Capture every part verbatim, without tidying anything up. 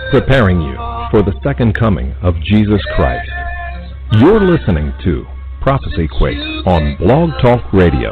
preparing you for the second coming of Jesus Christ. You're listening to Prophecy Quake on Blog Talk Radio.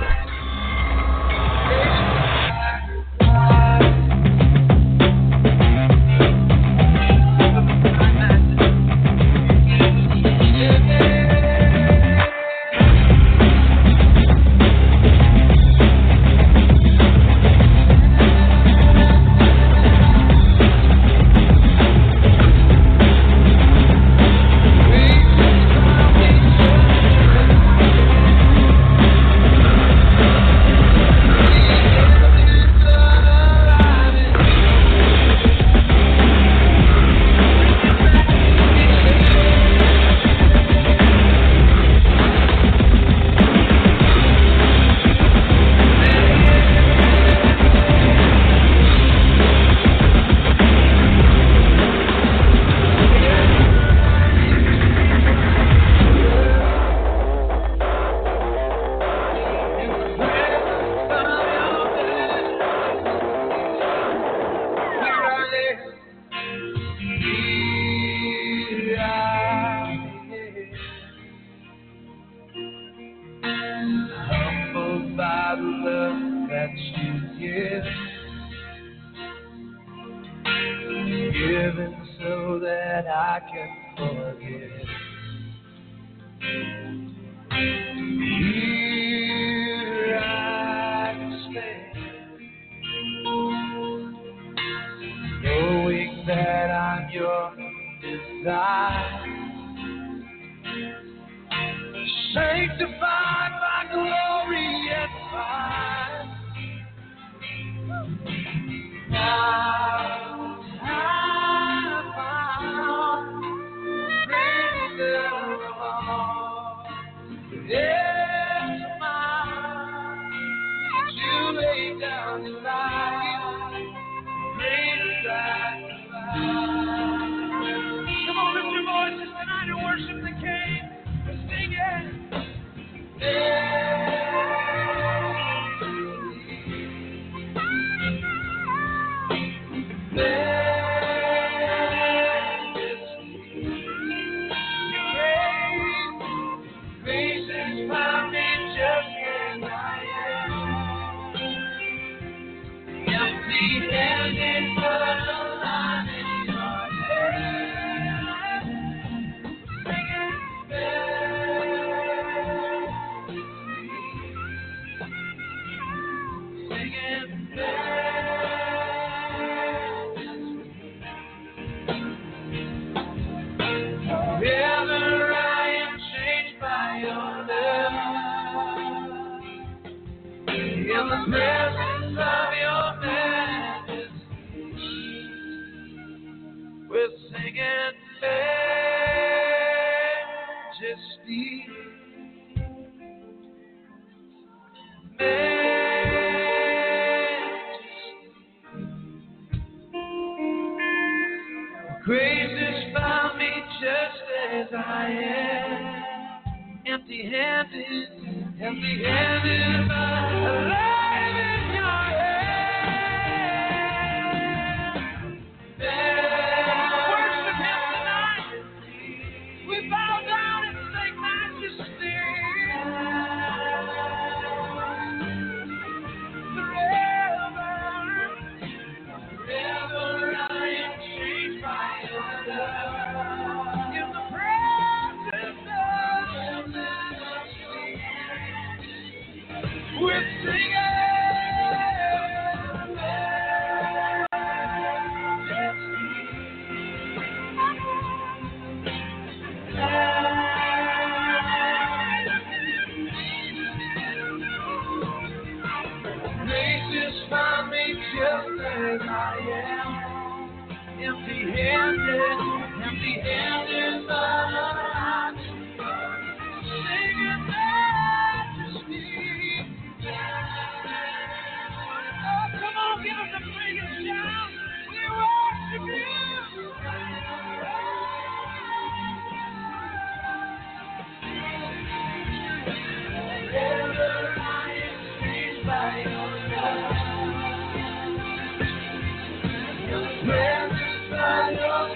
Presence by your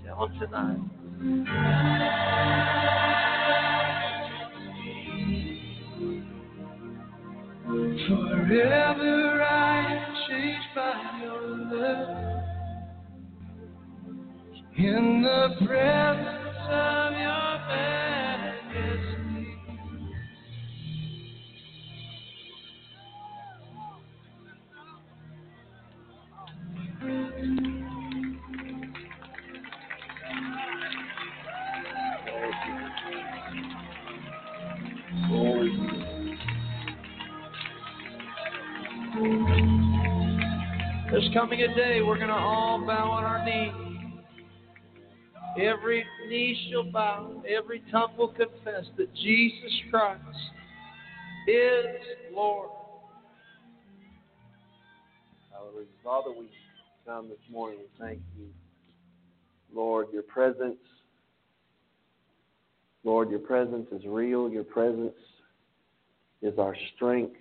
on tonight. Forever I am changed by your love. In the presence of your majesty. There's coming a day we're going to all bow on our knees. Every knee shall bow, every tongue will confess that Jesus Christ is Lord. Hallelujah. Father, we come this morning. We thank you, Lord, your presence. Lord, your presence is real. Your presence is our strength.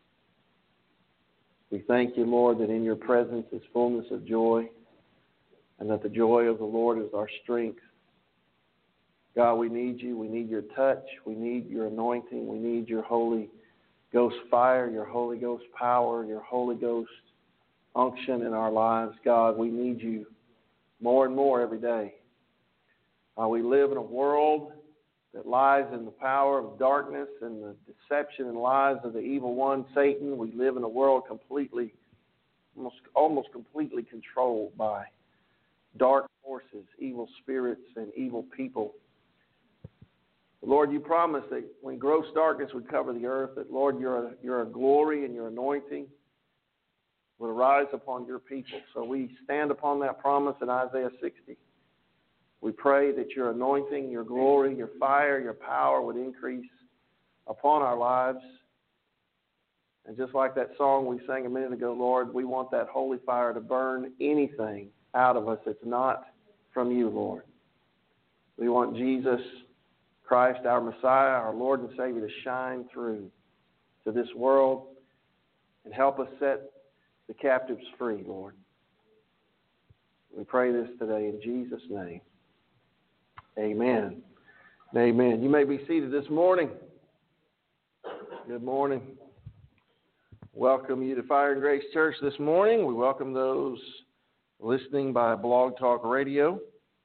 We thank you, Lord, that in your presence is fullness of joy, and that the joy of the Lord is our strength. God, we need you. We need your touch. We need your anointing. We need your Holy Ghost fire, your Holy Ghost power, your Holy Ghost unction in our lives. God, we need you more and more every day. Uh, we live in a world that lies in the power of darkness and the deception and lies of the evil one, Satan. We live in a world completely, almost, almost completely controlled by dark forces, evil spirits, and evil people. Lord, you promised that when gross darkness would cover the earth, that, Lord, your, your glory and your anointing would arise upon your people. So we stand upon that promise in Isaiah sixty. We pray that your anointing, your glory, your fire, your power would increase upon our lives. And just like that song we sang a minute ago, Lord, we want that holy fire to burn anything out of us that's not from you, Lord. We want Jesus Christ, our Messiah, our Lord and Savior, to shine through to this world and help us set the captives free, Lord. We pray this today in Jesus' name. Amen. Amen. You may be seated this morning. Good morning. Welcome you to Fire and Grace Church this morning. We welcome those listening by Blog Talk Radio.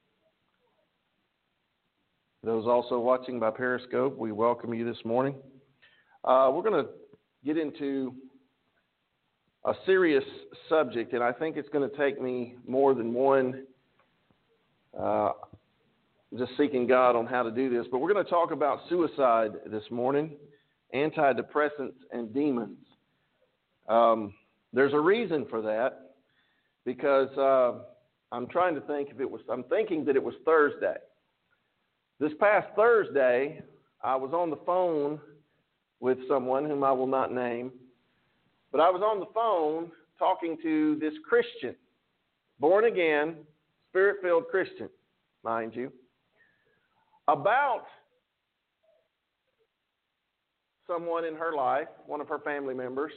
Those also watching by Periscope, we welcome you this morning. Uh, we're going to get into a serious subject, and I think it's going to take me more than one uh, just seeking God on how to do this. But we're going to talk about suicide this morning, antidepressants and demons. Um, there's a reason for that, because uh, I'm trying to think if it was, I'm thinking that it was Thursday. This past Thursday, I was on the phone with someone whom I will not name, but I was on the phone talking to this Christian, born again, Spirit-filled Christian, mind you, about someone in her life, one of her family members.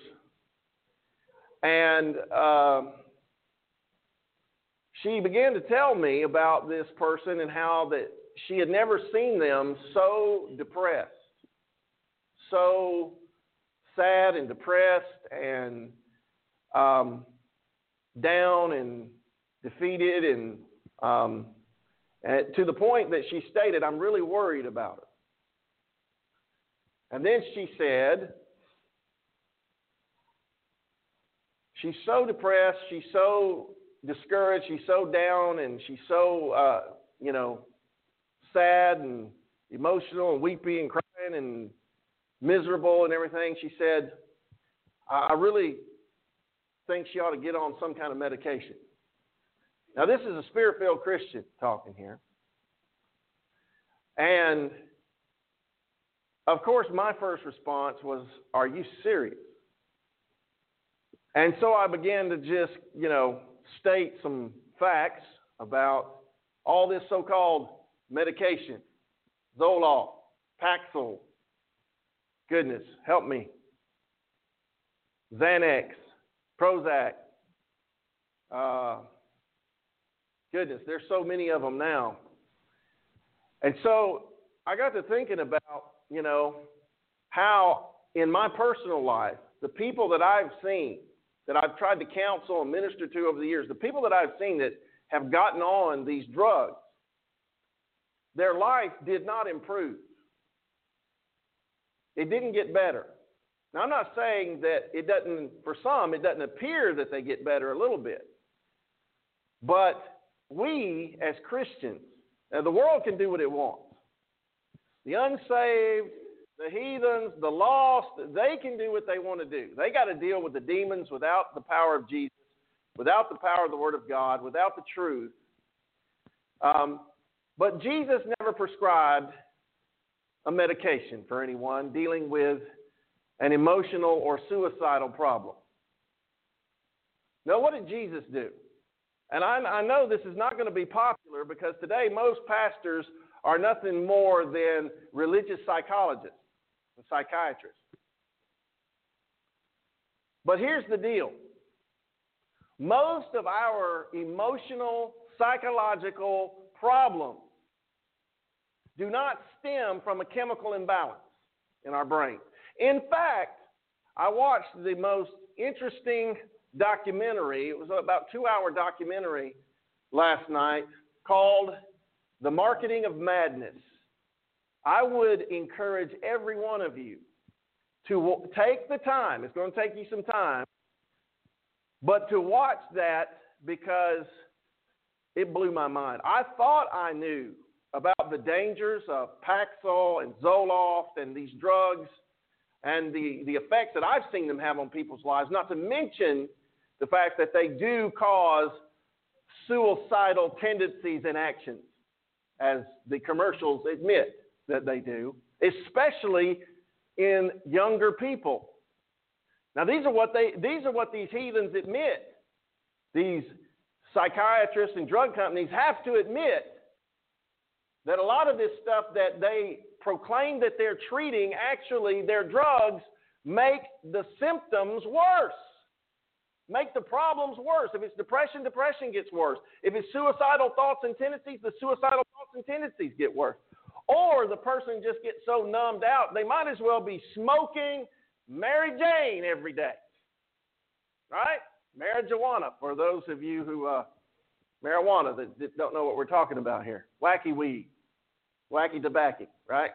And uh, she began to tell me about this person and how that she had never seen them so depressed, so sad and depressed and um, down and defeated, and, um, and to the point that she stated, "I'm really worried about her." And then she said, she's so depressed, she's so discouraged, she's so down, and she's so, uh, you know, sad and emotional and weepy and crying and miserable and everything. She said, I really think she ought to get on some kind of medication. Now, this is a Spirit-filled Christian talking here. And, of course, my first response was, are you serious? And so I began to just, you know, state some facts about all this so-called medication, Zoloft, Paxil, goodness, help me, Xanax, Prozac, uh, Goodness, there's so many of them now. And so I got to thinking about, you know, how in my personal life, the people that I've seen, that I've tried to counsel and minister to over the years, the people that I've seen that have gotten on these drugs, their life did not improve. It didn't get better. Now, I'm not saying that it doesn't, for some, it doesn't appear that they get better a little bit. But we, as Christians, now the world can do what it wants. The unsaved, the heathens, the lost, they can do what they want to do. They got to deal with the demons without the power of Jesus, without the power of the Word of God, without the truth. Um, but Jesus never prescribed a medication for anyone dealing with an emotional or suicidal problem. Now, what did Jesus do? And I, I know this is not going to be popular because today most pastors are nothing more than religious psychologists and psychiatrists. But here's the deal. Most of our emotional, psychological problems do not stem from a chemical imbalance in our brain. In fact, I watched the most interesting documentary. It was about a two-hour documentary last night called The Marketing of Madness. I would encourage every one of you to take the time. It's going to take you some time, but to watch that because it blew my mind. I thought I knew about the dangers of Paxil and Zoloft and these drugs and the, the effects that I've seen them have on people's lives, not to mention the fact that they do cause suicidal tendencies and actions, as the commercials admit that they do, especially in younger people. Now, these are what they these are what these heathens admit. These psychiatrists and drug companies have to admit that a lot of this stuff that they proclaim that they're treating, actually their drugs make the symptoms worse, make the problems worse. If it's depression, depression gets worse. If it's suicidal thoughts and tendencies, the suicidal thoughts and tendencies get worse. Or the person just gets so numbed out, they might as well be smoking Mary Jane every day, right? Marijuana, for those of you who, uh, marijuana that, that don't know what we're talking about here. Wacky weed, wacky tobacco, right?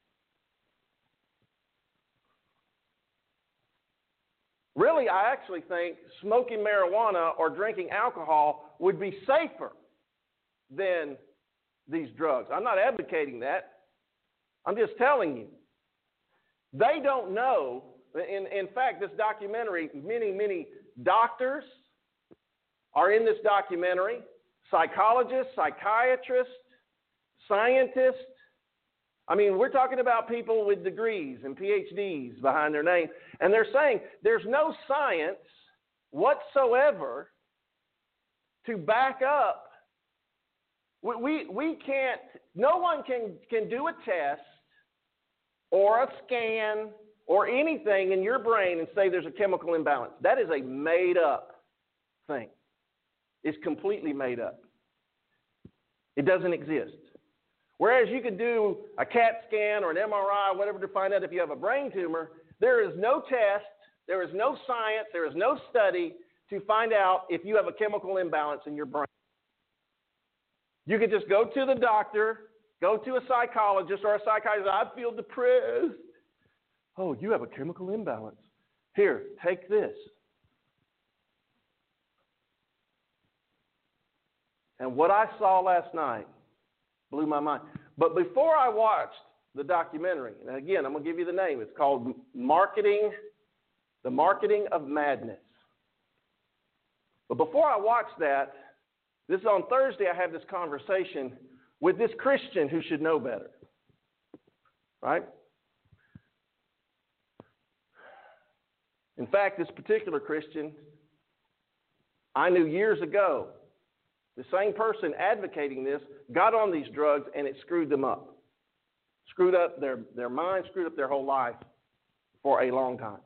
Really, I actually think smoking marijuana or drinking alcohol would be safer than these drugs. I'm not advocating that. I'm just telling you. They don't know. In, in fact, this documentary, many, many doctors are in this documentary, psychologists, psychiatrists, scientists. I mean, we're talking about people with degrees and P H Ds behind their name, and they're saying there's no science whatsoever to back up. We, we, we can't, no one can, can do a test or a scan or anything in your brain and say there's a chemical imbalance. That is a made-up thing. It's completely made up. It doesn't exist. Whereas you could do a CAT scan or an M R I, whatever, to find out if you have a brain tumor, there is no test, there is no science, there is no study to find out if you have a chemical imbalance in your brain. You could just go to the doctor, go to a psychologist or a psychiatrist. I feel depressed. Oh, you have a chemical imbalance. Here, take this. And what I saw last night blew my mind. But before I watched the documentary, and again, I'm going to give you the name. It's called Marketing, The Marketing of Madness. But before I watched that, this is on Thursday, I had this conversation with this Christian who should know better. Right? In fact, this particular Christian, I knew years ago. The same person advocating this got on these drugs, and it screwed them up. Screwed up their, their mind, screwed up their whole life for a long time.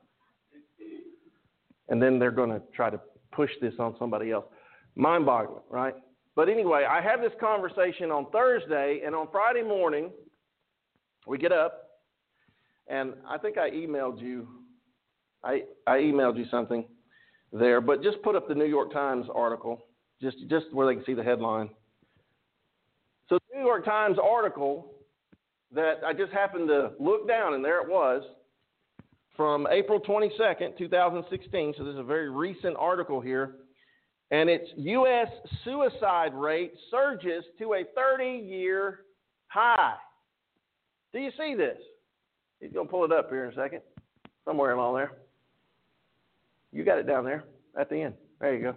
And then they're going to try to push this on somebody else. Mind-boggling, right? But anyway, I had this conversation on Thursday, and on Friday morning, we get up, and I think I emailed you. I, I emailed you something there, but just put up the New York Times article, just, just where they can see the headline. So the New York Times article that I just happened to look down, and there it was, from April twenty-second, twenty sixteen. So this is a very recent article here. And it's U S suicide rate surges to a thirty-year high. Do you see this? He's going to pull it up here in a second, somewhere along there. You got it down there at the end. There you go.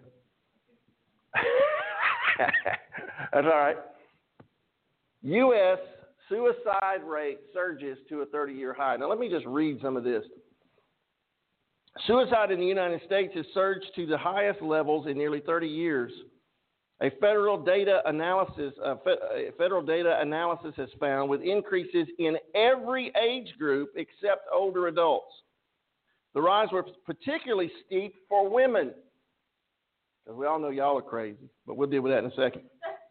That's all right. U S suicide rate surges to a thirty-year high. Now, let me just read some of this. Suicide in the United States has surged to the highest levels in nearly thirty years. A federal data analysis, uh, fe- federal data analysis has found with increases in every age group except older adults. The rise was particularly steep for women, because we all know y'all are crazy, but we'll deal with that in a second.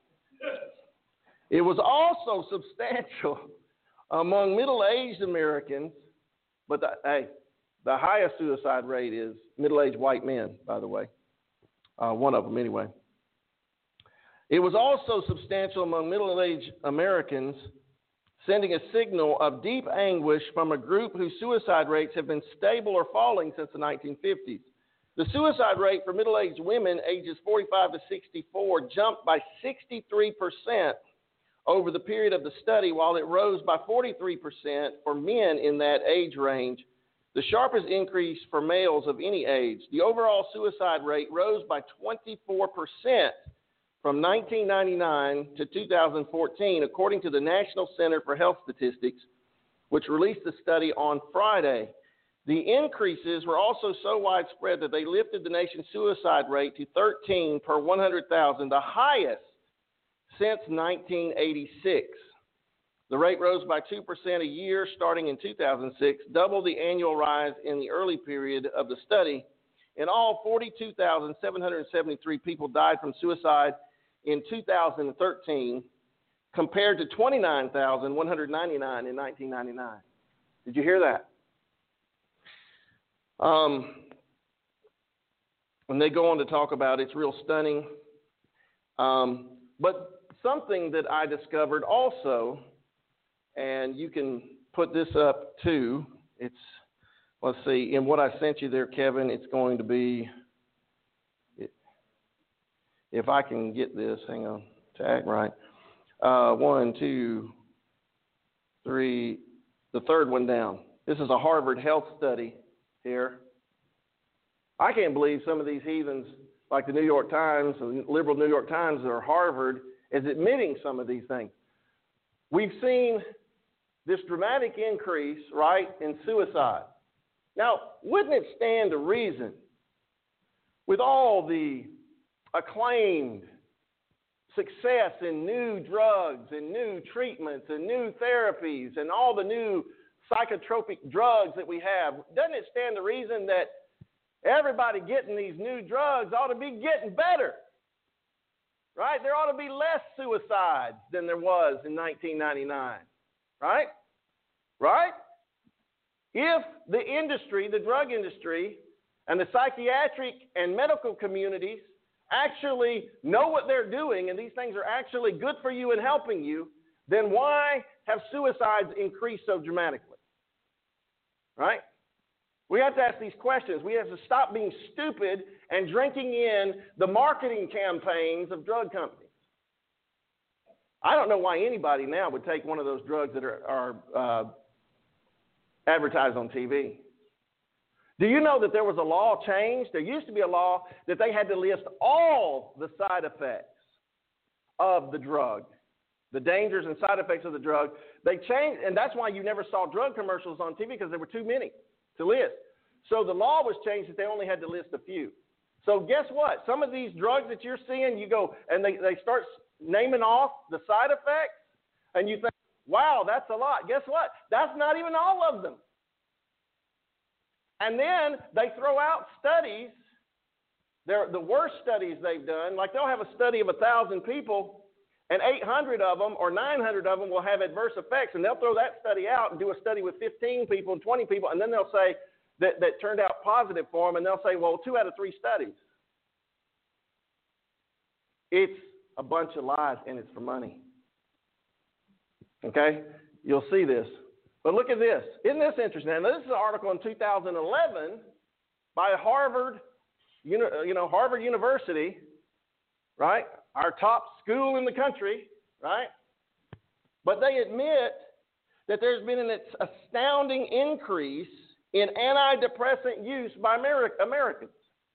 It was also substantial among middle-aged Americans, but the, hey, the highest suicide rate is middle-aged white men, by the way, uh, one of them anyway. It was also substantial among middle-aged Americans, sending a signal of deep anguish from a group whose suicide rates have been stable or falling since the nineteen fifties. The suicide rate for middle-aged women ages forty-five to sixty-four jumped by sixty-three percent over the period of the study, while it rose by forty-three percent for men in that age range, the sharpest increase for males of any age. The overall suicide rate rose by twenty-four percent from nineteen ninety-nine to two thousand fourteen, according to the National Center for Health Statistics, which released the study on Friday. The increases were also so widespread that they lifted the nation's suicide rate to thirteen per one hundred thousand, the highest since nineteen eighty-six. The rate rose by two percent a year starting in two thousand six, double the annual rise in the early period of the study. In all, forty-two thousand seven hundred seventy-three people died from suicide in two thousand thirteen, compared to twenty-nine thousand one hundred ninety-nine in nineteen ninety-nine. Did you hear that? Um, when they go on to talk about it, it's real stunning. Um, but something that I discovered also, and you can put this up too. It's, let's see, in what I sent you there, Kevin, it's going to be, if I can get this, hang on, to act right. Uh, one, two, three, the third one down. This is a Harvard health study here. I can't believe some of these heathens, like the New York Times, the liberal New York Times or Harvard, is admitting some of these things. We've seen this dramatic increase, right, in suicide. Now, wouldn't it stand to reason, with all the acclaimed success in new drugs and new treatments and new therapies and all the new psychotropic drugs that we have, doesn't it stand to reason that everybody getting these new drugs ought to be getting better? Right? There ought to be less suicides than there was in nineteen ninety-nine. Right? Right? If the industry, the drug industry, and the psychiatric and medical communities actually know what they're doing and these things are actually good for you and helping you, then why have suicides increased so dramatically? Right? We have to ask these questions. We have to stop being stupid and drinking in the marketing campaigns of drug companies. I don't know why anybody now would take one of those drugs that are, are uh, advertised on T V. Do you know that there was a law changed? There used to be a law that they had to list all the side effects of the drug, the dangers and side effects of the drug. They changed, and that's why you never saw drug commercials on T V, because there were too many to list. So the law was changed that they only had to list a few. So guess what? Some of these drugs that you're seeing, you go, and they, they start naming off the side effects, and you think, wow, that's a lot. Guess what? That's not even all of them. And then they throw out studies They're, the worst studies they've done, like they'll have a study of one thousand people, and eight hundred of them or nine hundred of them will have adverse effects, and they'll throw that study out and do a study with fifteen people and twenty people, and then they'll say that, that turned out positive for them, and they'll say, well, two out of three studies. It's a bunch of lies, and it's for money. Okay? You'll see this. But look at this. Isn't this interesting? Now, this is an article in two thousand eleven by Harvard, you know, Harvard University, right? Our top school in the country, right? But they admit that there's been an astounding increase in antidepressant use by Americans.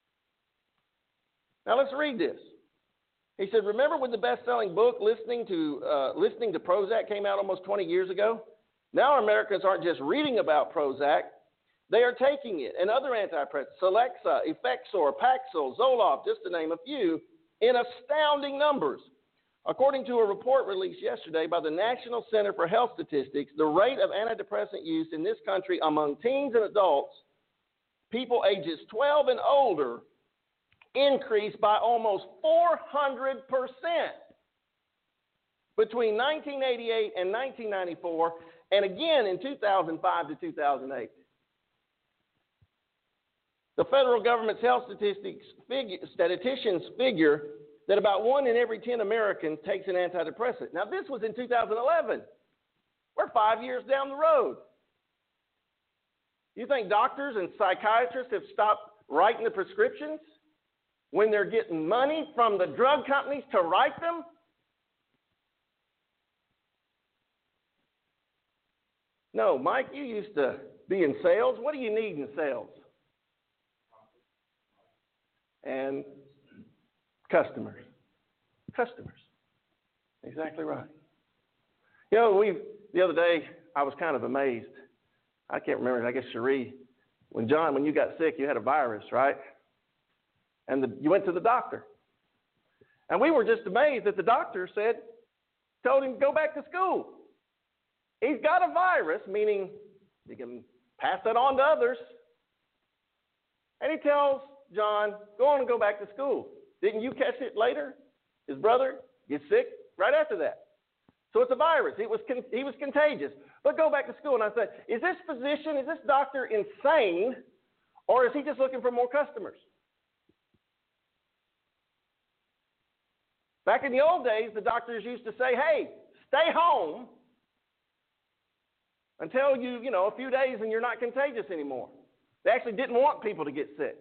Now, let's read this. He said, remember when the best-selling book, Listening to uh, Listening to Prozac, came out almost twenty years ago? Now Americans aren't just reading about Prozac, they are taking it and other antidepressants, Celexa, Effexor, Paxil, Zoloft, just to name a few, in astounding numbers. According to a report released yesterday by the National Center for Health Statistics, the rate of antidepressant use in this country among teens and adults, people ages twelve and older, increased by almost four hundred percent between nineteen eighty-eight and nineteen ninety-four, and again in two thousand five to two thousand eight. The federal government's health statistics figure, statisticians figure that about one in every ten Americans takes an antidepressant. Now, this was in two thousand eleven. We're five years down the road. You think doctors and psychiatrists have stopped writing the prescriptions when they're getting money from the drug companies to write them? No, Mike, you used to be in sales. What do you need in sales? And customers. Customers. Exactly right. You know, we the other day, I was kind of amazed. I can't remember, I guess Cherie, when John, when you got sick, you had a virus, right? And the, you went to the doctor. And we were just amazed that the doctor said, told him to go back to school. He's got a virus, meaning he can pass that on to others. And he tells John, go on and go back to school. Didn't you catch it later? His brother gets sick right after that. So it's a virus. It was con- he was contagious. But go back to school. And I said, is this physician, is this doctor insane, or is he just looking for more customers? Back in the old days, the doctors used to say, hey, stay home until you, you know, a few days and you're not contagious anymore. They actually didn't want people to get sick.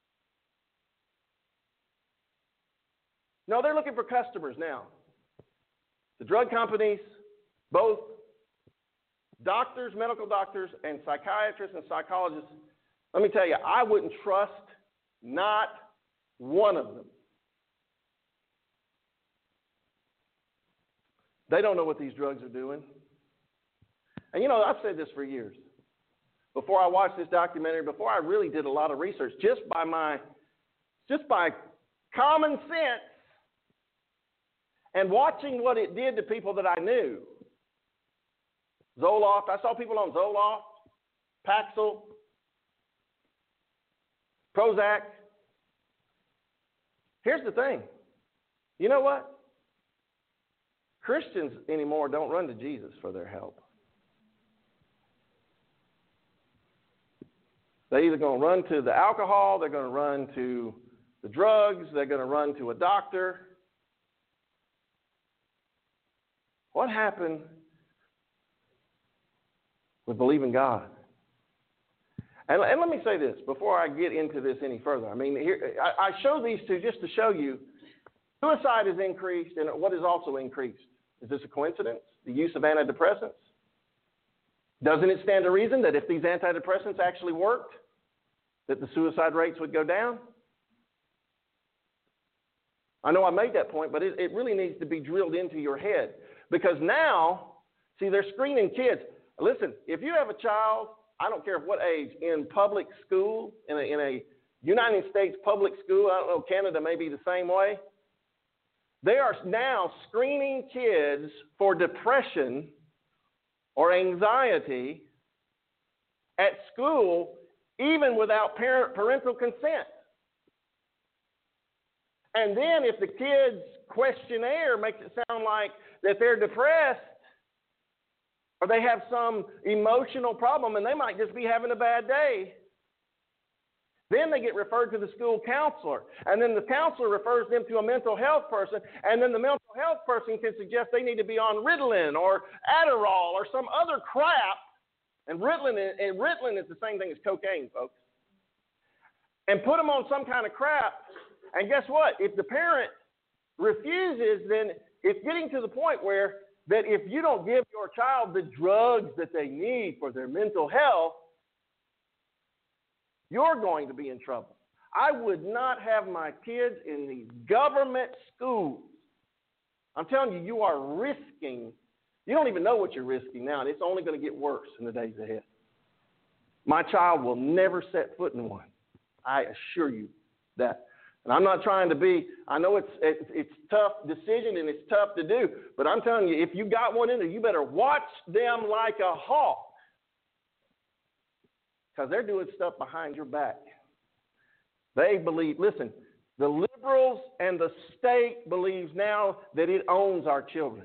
No, they're looking for customers now. The drug companies, both doctors, medical doctors, and psychiatrists and psychologists, let me tell you, I wouldn't trust not one of them. They don't know what these drugs are doing. And you know, I've said this for years. Before I watched this documentary, before I really did a lot of research, just by my, just by common sense, and watching what it did to people that I knew. Zoloft, I saw people on Zoloft, Paxil, Prozac. Here's the thing. You know what? Christians anymore don't run to Jesus for their help. They're either going to run to the alcohol, they're going to run to the drugs, they're going to run to a doctor. What happened with believing God? And, and let me say this before I get into this any further. I mean, here, I, I show these two just to show you suicide has increased, and what has also increased? Is this a coincidence? The use of antidepressants? Doesn't it stand to reason that if these antidepressants actually worked, that the suicide rates would go down? I know I made that point, but it, it really needs to be drilled into your head. Because now, see, they're screening kids. Listen, if you have a child, I don't care what age, in public school, in a, in a United States public school, I don't know, Canada may be the same way, they are now screening kids for depression or anxiety at school, even without parent, parental consent. And then if the kid's questionnaire makes it sound like that they're depressed or they have some emotional problem and they might just be having a bad day, then they get referred to the school counselor. And then the counselor refers them to a mental health person. And then the mental health person can suggest they need to be on Ritalin or Adderall or some other crap. And Ritalin, and Ritalin is the same thing as cocaine, folks. And put them on some kind of crap. And guess what? If the parent refuses, then it's getting to the point where that if you don't give your child the drugs that they need for their mental health, you're going to be in trouble. I would not have my kids in these government schools. I'm telling you, you are risking, you don't even know what you're risking now, and it's only going to get worse in the days ahead. My child will never set foot in one. I assure you that. And I'm not trying to be, I know it's, it's it's tough decision and it's tough to do, but I'm telling you, if you got one in there, you better watch them like a hawk. Because they're doing stuff behind your back. They believe, listen, the liberals and the state believes now that it owns our children.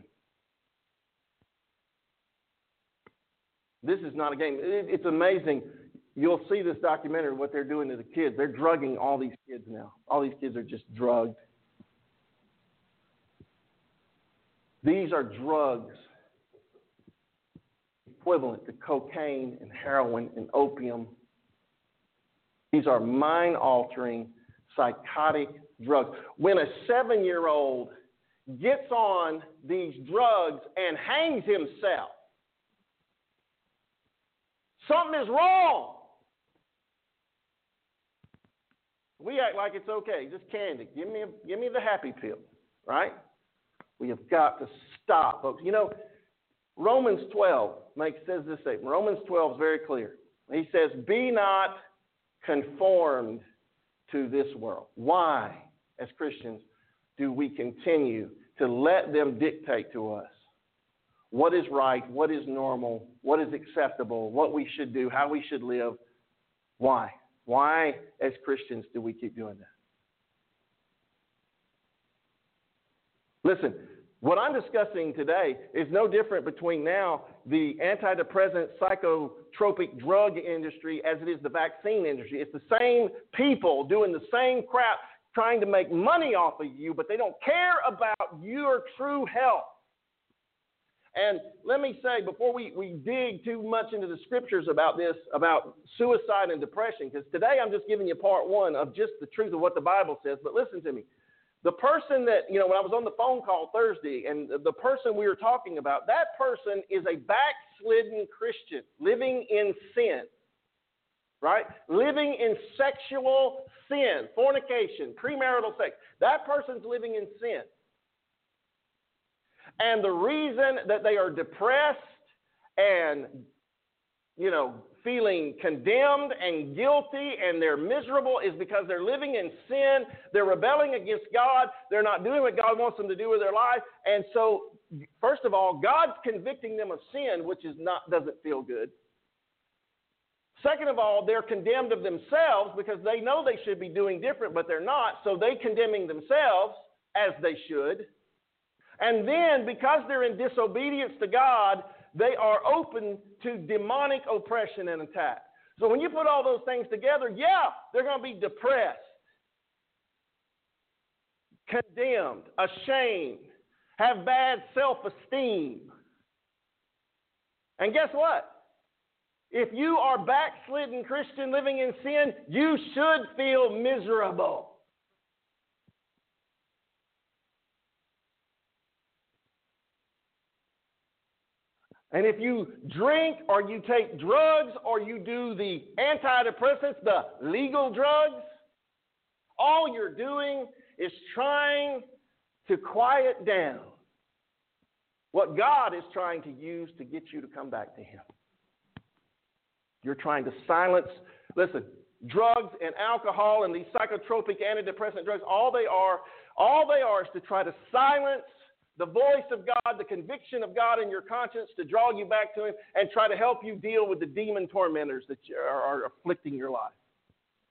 This is not a game. It, it's amazing. You'll see this documentary, what they're doing to the kids. They're drugging all these kids now. All these kids are just drugged. These are drugs equivalent to cocaine and heroin and opium. These are mind-altering, psychotic drugs. When a seven-year-old gets on these drugs and hangs himself, something is wrong. We act like it's okay, just candy. Give me, a, give me the happy pill, right? We have got to stop, folks. You know, Romans twelve makes says this statement. Romans twelve is very clear. He says, "Be not conformed to this world." Why, as Christians, do we continue to let them dictate to us what is right, what is normal, what is acceptable, what we should do, how we should live? Why? Why, as Christians, do we keep doing that? Listen, what I'm discussing today is no different between now the antidepressant psychotropic drug industry as it is the vaccine industry. It's the same people doing the same crap trying to make money off of you, but they don't care about your true health. And let me say, before we, we dig too much into the scriptures about this, about suicide and depression, because today I'm just giving you part one of just the truth of what the Bible says, but listen to me. The person that, you know, when I was on the phone call Thursday, and the person we were talking about, that person is a backslidden Christian living in sin, right? Living in sexual sin, fornication, premarital sex. That person's living in sin. And the reason that they are depressed and, you know, feeling condemned and guilty and they're miserable is because they're living in sin. They're rebelling against God. They're not doing what God wants them to do with their life. And so, first of all, God's convicting them of sin, which is not doesn't feel good. Second of all, they're condemned of themselves because they know they should be doing different, but they're not. So they're condemning themselves as they should. And then, because they're in disobedience to God, they are open to demonic oppression and attack. So when you put all those things together, yeah, they're going to be depressed, condemned, ashamed, have bad self-esteem. And guess what? If you are backslidden Christian living in sin, you should feel miserable. And if you drink or you take drugs or you do the antidepressants, the legal drugs, all you're doing is trying to quiet down what God is trying to use to get you to come back to Him. You're trying to silence, listen, drugs and alcohol and these psychotropic antidepressant drugs, all they are, all they are is to try to silence the voice of God, the conviction of God in your conscience to draw you back to Him and try to help you deal with the demon tormentors that are, are afflicting your life.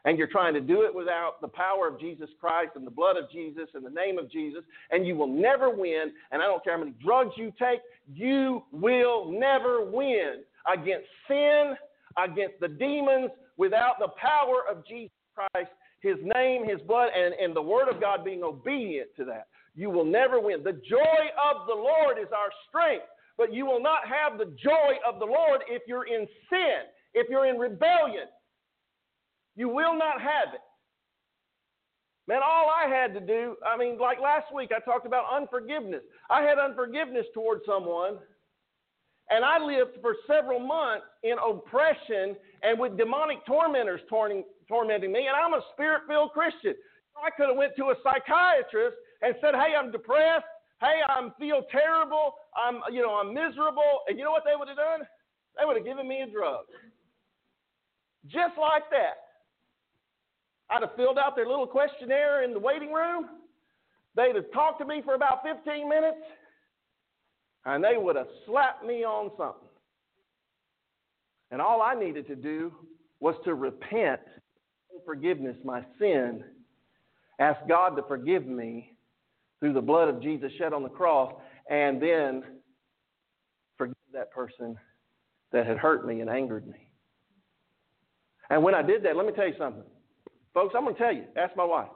and you're trying to do it without the power of Jesus Christ and the blood of Jesus and the name of Jesus, and you will never win. And I don't care how many drugs you take, you will never win against sin, against the demons, without the power of Jesus Christ, His name, His blood, and, and the Word of God being obedient to that. You will never win. The joy of the Lord is our strength, but you will not have the joy of the Lord if you're in sin, if you're in rebellion. You will not have it. Man, all I had to do, I mean, like last week I talked about unforgiveness. I had unforgiveness towards someone, and I lived for several months in oppression and with demonic tormentors tormenting, tormenting me, and I'm a Spirit-filled Christian. I could have went to a psychiatrist and said, hey, I'm depressed. Hey, I feel terrible. I'm, you know, I'm miserable. And you know what they would have done? They would have given me a drug. Just like that. I'd have filled out their little questionnaire in the waiting room. They'd have talked to me for about fifteen minutes, and they would have slapped me on something. And all I needed to do was to repent, forgiveness, my sin, ask God to forgive me through the blood of Jesus shed on the cross, and then forgive that person that had hurt me and angered me. And when I did that, let me tell you something. Folks, I'm going to tell you, ask my wife.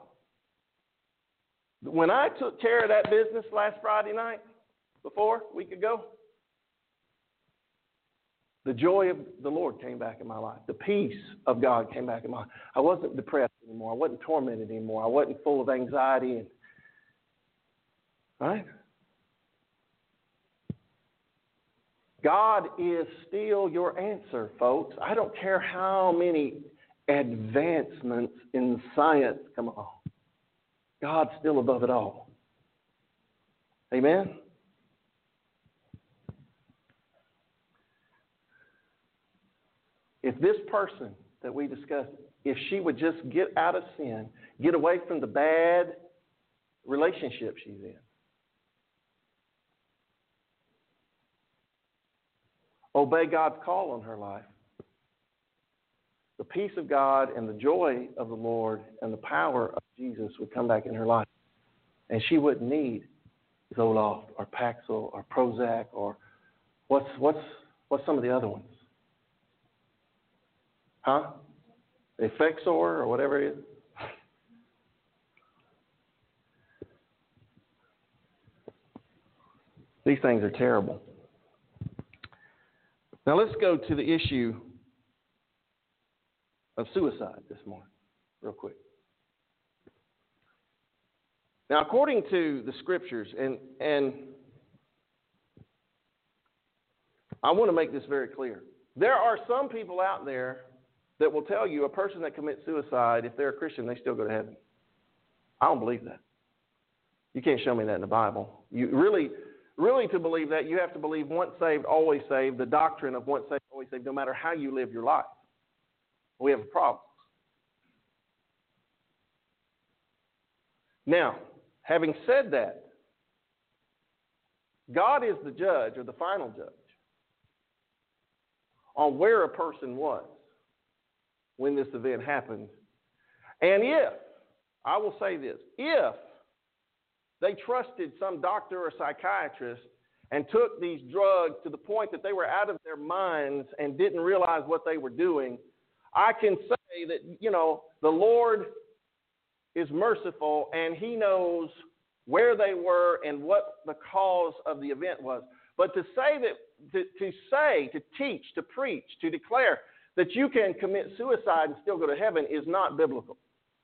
When I took care of that business last Friday night, before, a week ago, the joy of the Lord came back in my life. The peace of God came back in my life. I wasn't depressed anymore. I wasn't tormented anymore. I wasn't full of anxiety. And, right? God is still your answer, folks. I don't care how many advancements in science come along. God's still above it all. Amen? If this person that we discussed, if she would just get out of sin, get away from the bad relationship she's in, obey God's call on her life, the peace of God and the joy of the Lord and the power of Jesus would come back in her life. And she wouldn't need Zoloft or Paxil or Prozac or what's what's what's some of the other ones? Huh? Effexor or whatever it is. These things are terrible. Now let's go to the issue of suicide this morning, real quick. Now, according to the Scriptures, and, and I want to make this very clear, there are some people out there that will tell you a person that commits suicide, if they're a Christian, they still go to heaven. I don't believe that. You can't show me that in the Bible. You really, really to believe that, you have to believe once saved, always saved, the doctrine of once saved, always saved, no matter how you live your life. We have a problem. Now, having said that, God is the judge or the final judge on where a person was when this event happened. And if, I will say this, if they trusted some doctor or psychiatrist and took these drugs to the point that they were out of their minds and didn't realize what they were doing, I can say that, you know, the Lord is merciful and He knows where they were and what the cause of the event was. But to say that, to, to say, to teach, to preach, to declare that you can commit suicide and still go to heaven is not biblical.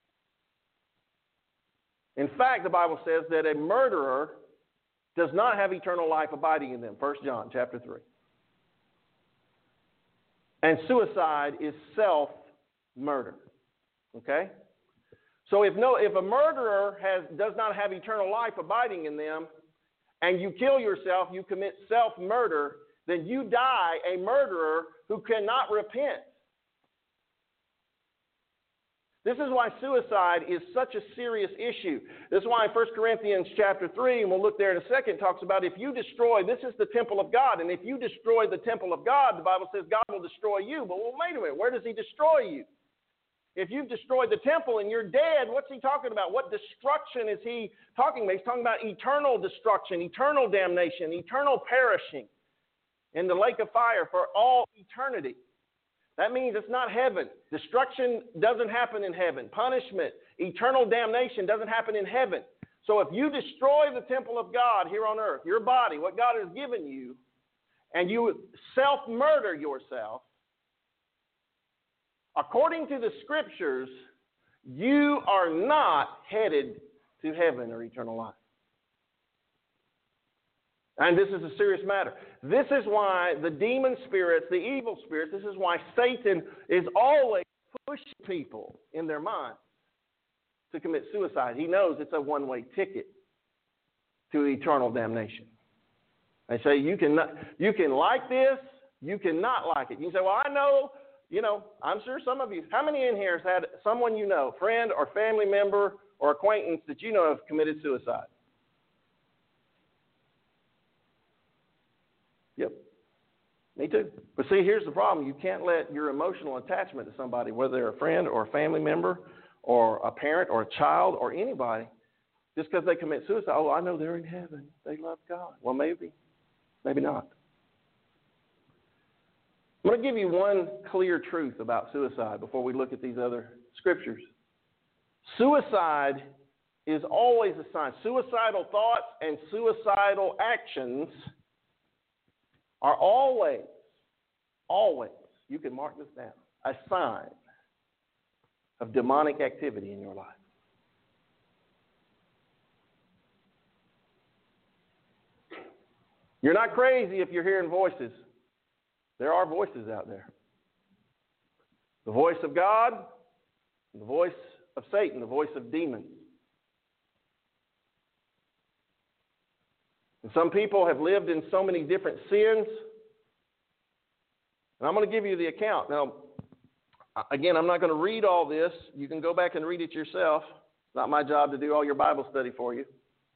In fact, the Bible says that a murderer does not have eternal life abiding in them. First John chapter three. And suicide is self-murder. Okay? So if no, if a murderer has does not have eternal life abiding in them, and you kill yourself, you commit self-murder, then you die a murderer who cannot repent. This is why suicide is such a serious issue. This is why in First Corinthians chapter three, and we'll look there in a second, talks about if you destroy, this is the temple of God, and if you destroy the temple of God, the Bible says God will destroy you. But well, wait a minute, where does He destroy you? if you've destroyed the temple and you're dead, what's he talking about? What destruction is he talking about? He's talking about eternal destruction, eternal damnation, eternal perishing in the lake of fire for all eternity. That means it's not heaven. Destruction doesn't happen in heaven. Punishment, eternal damnation doesn't happen in heaven. So if you destroy the temple of God here on earth, your body, what God has given you, and you self-murder yourself, according to the Scriptures, you are not headed to heaven or eternal life. And this is a serious matter. This is why the demon spirits, the evil spirits, this is why Satan is always pushing people in their mind to commit suicide. He knows it's a one-way ticket to eternal damnation. They say you can, you can like this, you cannot like it. You say, well, I know, you know, I'm sure some of you, how many in here has had someone you know, friend or family member or acquaintance that you know have committed suicide? Yep, me too. But see, here's the problem. You can't let your emotional attachment to somebody, whether they're a friend or a family member or a parent or a child or anybody, just because they commit suicide, oh, I know they're in heaven. They love God. Well, maybe, maybe not. I'm going to give you one clear truth about suicide before we look at these other scriptures. Suicide is always a sign. Suicidal thoughts and suicidal actions are always, always, you can mark this down, a sign of demonic activity in your life. You're not crazy if you're hearing voices. There are voices out there. The voice of God, the voice of Satan, the voice of demons. And some people have lived in so many different sins. And I'm going to give you the account. Now, again, I'm not going to read all this. You can go back and read it yourself. It's not my job to do all your Bible study for you.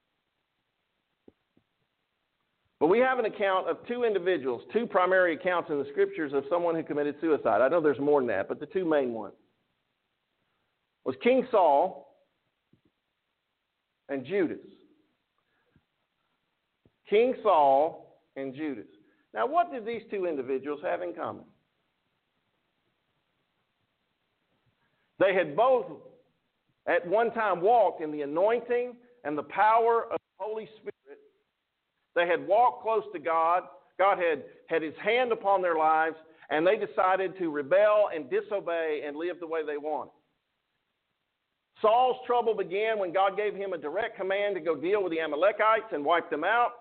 But we have an account of two individuals, two primary accounts in the Scriptures of someone who committed suicide. I know there's more than that, but the two main ones was King Saul and Judas. King Saul and Judas. Now, what did these two individuals have in common? They had both at one time walked in the anointing and the power of the Holy Spirit. They had walked close to God. God had had his hand upon their lives, and they decided to rebel and disobey and live the way they wanted. Saul's trouble began when God gave him a direct command to go deal with the Amalekites and wipe them out.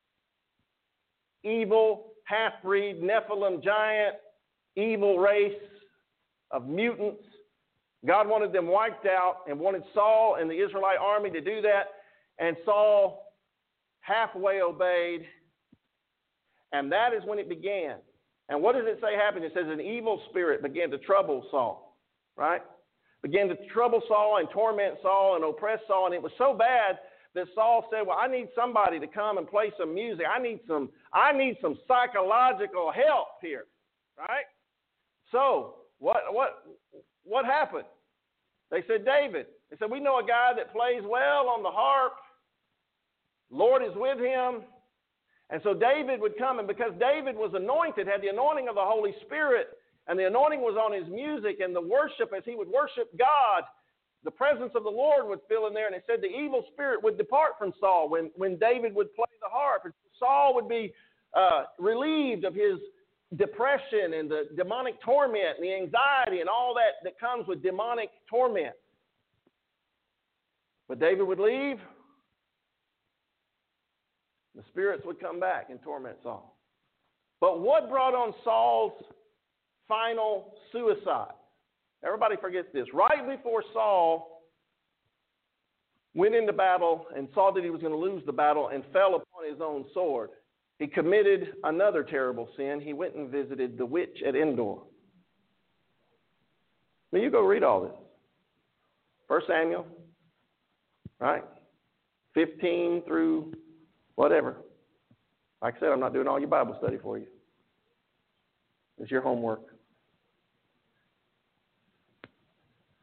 Evil, half-breed, Nephilim giant, evil race of mutants. God wanted them wiped out and wanted Saul and the Israelite army to do that. And Saul halfway obeyed. And that is when it began. And what does it say happened? It says an evil spirit began to trouble Saul, right? Began to trouble Saul and torment Saul and oppress Saul. And it was so bad that Saul said, well, I need somebody to come and play some music. I need some, I need some psychological help here, right? So what, what, what happened? They said, David. They said, we know a guy that plays well on the harp. Lord is with him. And so David would come, and because David was anointed, had the anointing of the Holy Spirit, and the anointing was on his music, and the worship, as he would worship God, the presence of the Lord would fill in there, and it said the evil spirit would depart from Saul when, when David would play the harp. And Saul would be uh, relieved of his depression and the demonic torment and the anxiety and all that that comes with demonic torment. But David would leave. The spirits would come back and torment Saul. But what brought on Saul's final suicide? Everybody forgets this. Right before Saul went into battle and saw that he was going to lose the battle and fell upon his own sword, he committed another terrible sin. He went and visited the witch at Endor. Now you go read all this. First Samuel, right? fifteen through whatever. Like I said, I'm not doing all your Bible study for you. It's your homework.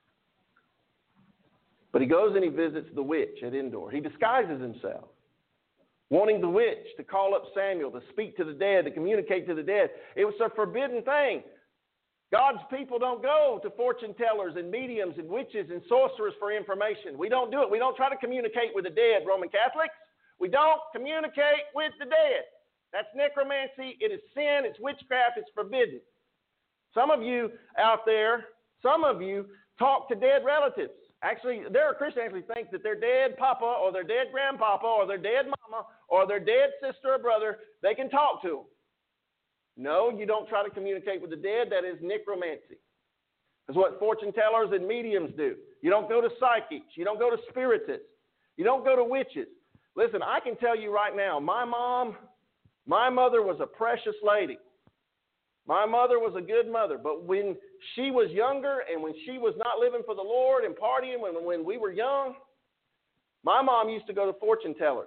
But he goes and he visits the witch at Endor. He disguises himself, wanting the witch to call up Samuel, to speak to the dead, to communicate to the dead. It was a forbidden thing. God's people don't go to fortune tellers and mediums and witches and sorcerers for information. We don't do it. We don't try to communicate with the dead, Roman Catholics. We don't communicate with the dead. That's necromancy. It is sin. It's witchcraft. It's forbidden. Some of you out there, some of you talk to dead relatives. Actually, there are Christians who actually think that their dead papa or their dead grandpapa or their dead mama or their dead sister or brother, they can talk to them. No, you don't try to communicate with the dead. That is necromancy. That's what fortune tellers and mediums do. You don't go to psychics. You don't go to spiritists. You don't go to witches. Listen, I can tell you right now, my mom, my mother was a precious lady. My mother was a good mother, but when she was younger and when she was not living for the Lord and partying, when, when we were young, my mom used to go to fortune tellers.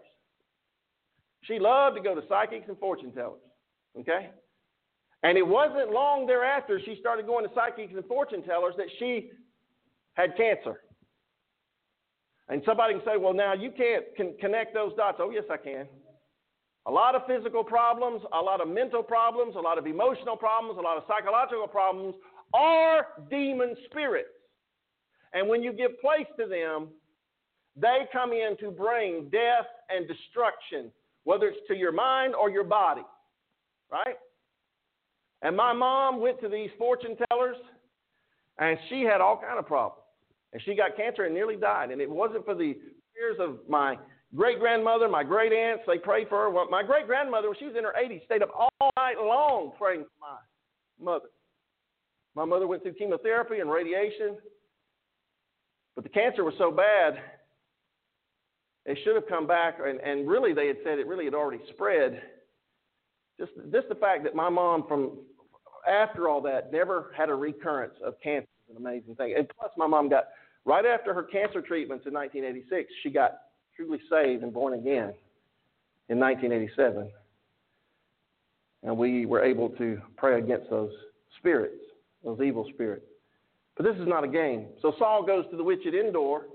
She loved to go to psychics and fortune tellers, okay? And it wasn't long thereafter she started going to psychics and fortune tellers that she had cancer. And somebody can say, well, now you can't can connect those dots. Oh, yes, I can. A lot of physical problems, a lot of mental problems, a lot of emotional problems, a lot of psychological problems are demon spirits. And when you give place to them, they come in to bring death and destruction, whether it's to your mind or your body, right? And my mom went to these fortune tellers, and she had all kind of problems. And she got cancer and nearly died. And it wasn't for the prayers of my great-grandmother, my great-aunts. They prayed for her. Well, my great-grandmother, when she was in her eighties, stayed up all night long praying for my mother. My mother went through chemotherapy and radiation. But the cancer was so bad, it should have come back. And, and really, they had said it really had already spread. Just, just the fact that my mom, from after all that, never had a recurrence of cancer is an amazing thing. And plus, my mom got, right after her cancer treatments in nineteen eighty-six, she got truly saved and born again in nineteen eighty-seven. And we were able to pray against those spirits, those evil spirits. But this is not a game. So Saul goes to the witch at Endor,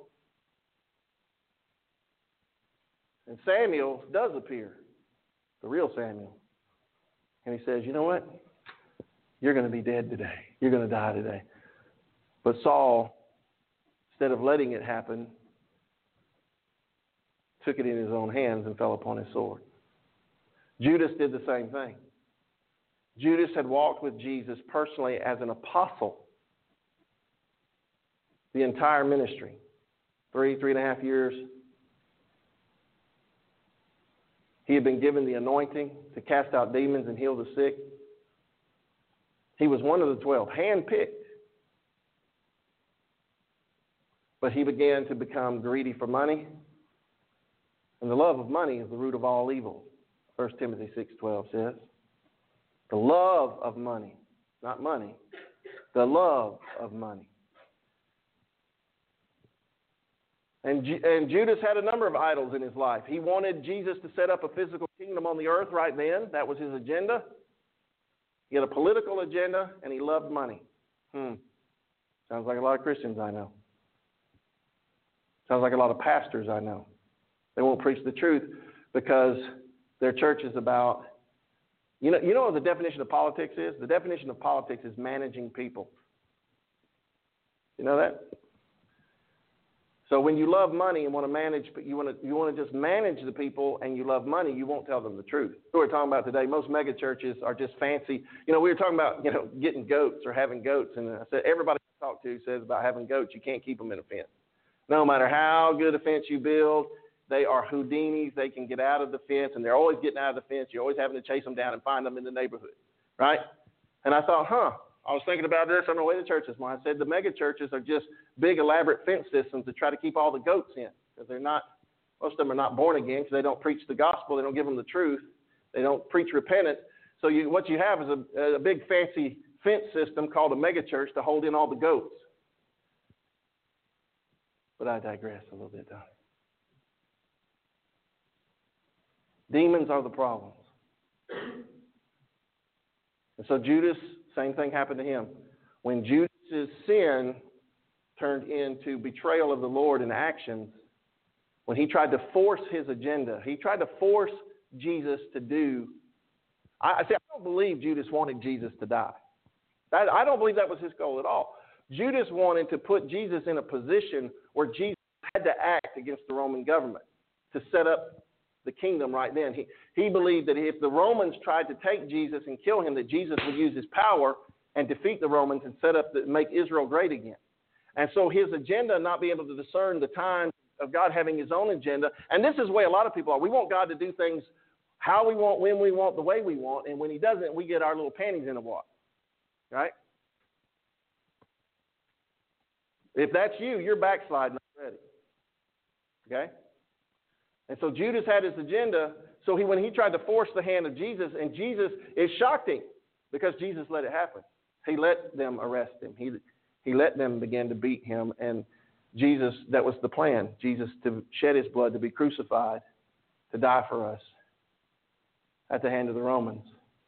and Samuel does appear, the real Samuel. And he says, you know what? You're going to be dead today. You're going to die today. But Saul, instead of letting it happen, took it in his own hands and fell upon his sword. Judas did the same thing. Judas had walked with Jesus personally as an apostle the entire ministry. Three, three and a half years. He had been given the anointing to cast out demons and heal the sick. He was one of the twelve, handpicked. But he began to become greedy for money. And the love of money is the root of all evil. First Timothy six twelve says. The love of money, not money, the love of money. And, and Judas had a number of idols in his life. He wanted Jesus to set up a physical kingdom on the earth right then. That was his agenda. He had a political agenda, and he loved money. Hmm. Sounds like a lot of Christians I know. Sounds like a lot of pastors I know. They won't preach the truth because their church is about, you know, you know what the definition of politics is? The definition of politics is managing people. You know that? So when you love money and want to manage, you want to you want to just manage the people, and you love money, you won't tell them the truth. What we're talking about today, most mega churches are just fancy. You know, we were talking about, you know, getting goats or having goats, and I said everybody I talk to says about having goats, you can't keep them in a fence. No matter how good a fence you build, they are Houdinis. They can get out of the fence, and they're always getting out of the fence. You're always having to chase them down and find them in the neighborhood, right? And I thought, huh. I was thinking about this on the way to church this morning. I said the mega churches are just big, elaborate fence systems to try to keep all the goats in, because they're not, most of them are not born again because they don't preach the gospel. They don't give them the truth. They don't preach repentance. So you, what you have is a, a big fancy fence system called a mega church to hold in all the goats. But I digress a little bit, don't I? Demons are the problems. And so Judas, same thing happened to him. When Judas's sin turned into betrayal of the Lord in actions when he tried to force his agenda. He tried to force Jesus to do. I, I, see, I don't believe Judas wanted Jesus to die. I, I don't believe that was his goal at all. Judas wanted to put Jesus in a position where Jesus had to act against the Roman government to set up the kingdom right then. He, he believed that if the Romans tried to take Jesus and kill him, that Jesus would use his power and defeat the Romans and set up the, make Israel great again. And so his agenda, not being able to discern the time of God having his own agenda, and this is the way a lot of people are. We want God to do things how we want, when we want, the way we want, and when he doesn't, we get our little panties in a wad, right? If that's you, you're backsliding already, okay? And so Judas had his agenda, so he, when he tried to force the hand of Jesus, and Jesus, it shocked him because Jesus let it happen. He let them arrest him. He, he let them begin to beat him, and Jesus, that was the plan, Jesus to shed his blood, to be crucified, to die for us at the hand of the Romans.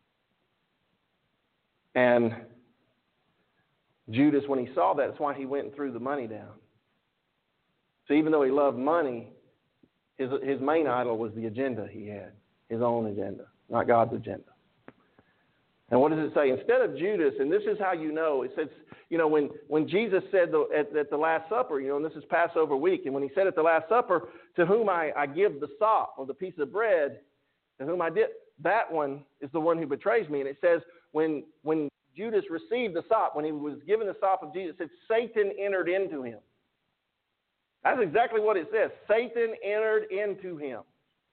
And Judas, when he saw that, that's why he went and threw the money down. So even though he loved money, his, his main idol was the agenda he had, his own agenda, not God's agenda. And what does it say? Instead of Judas, and this is how you know, it says, you know, when, when Jesus said the, at, at the Last Supper, you know, and this is Passover week, and when he said at the Last Supper, to whom I, I give the sop, or the piece of bread, to whom I did, that one is the one who betrays me. And it says, when, when Judas received the sop, when he was given the sop of Jesus, it said Satan entered into him. That's exactly what it says. Satan entered into him.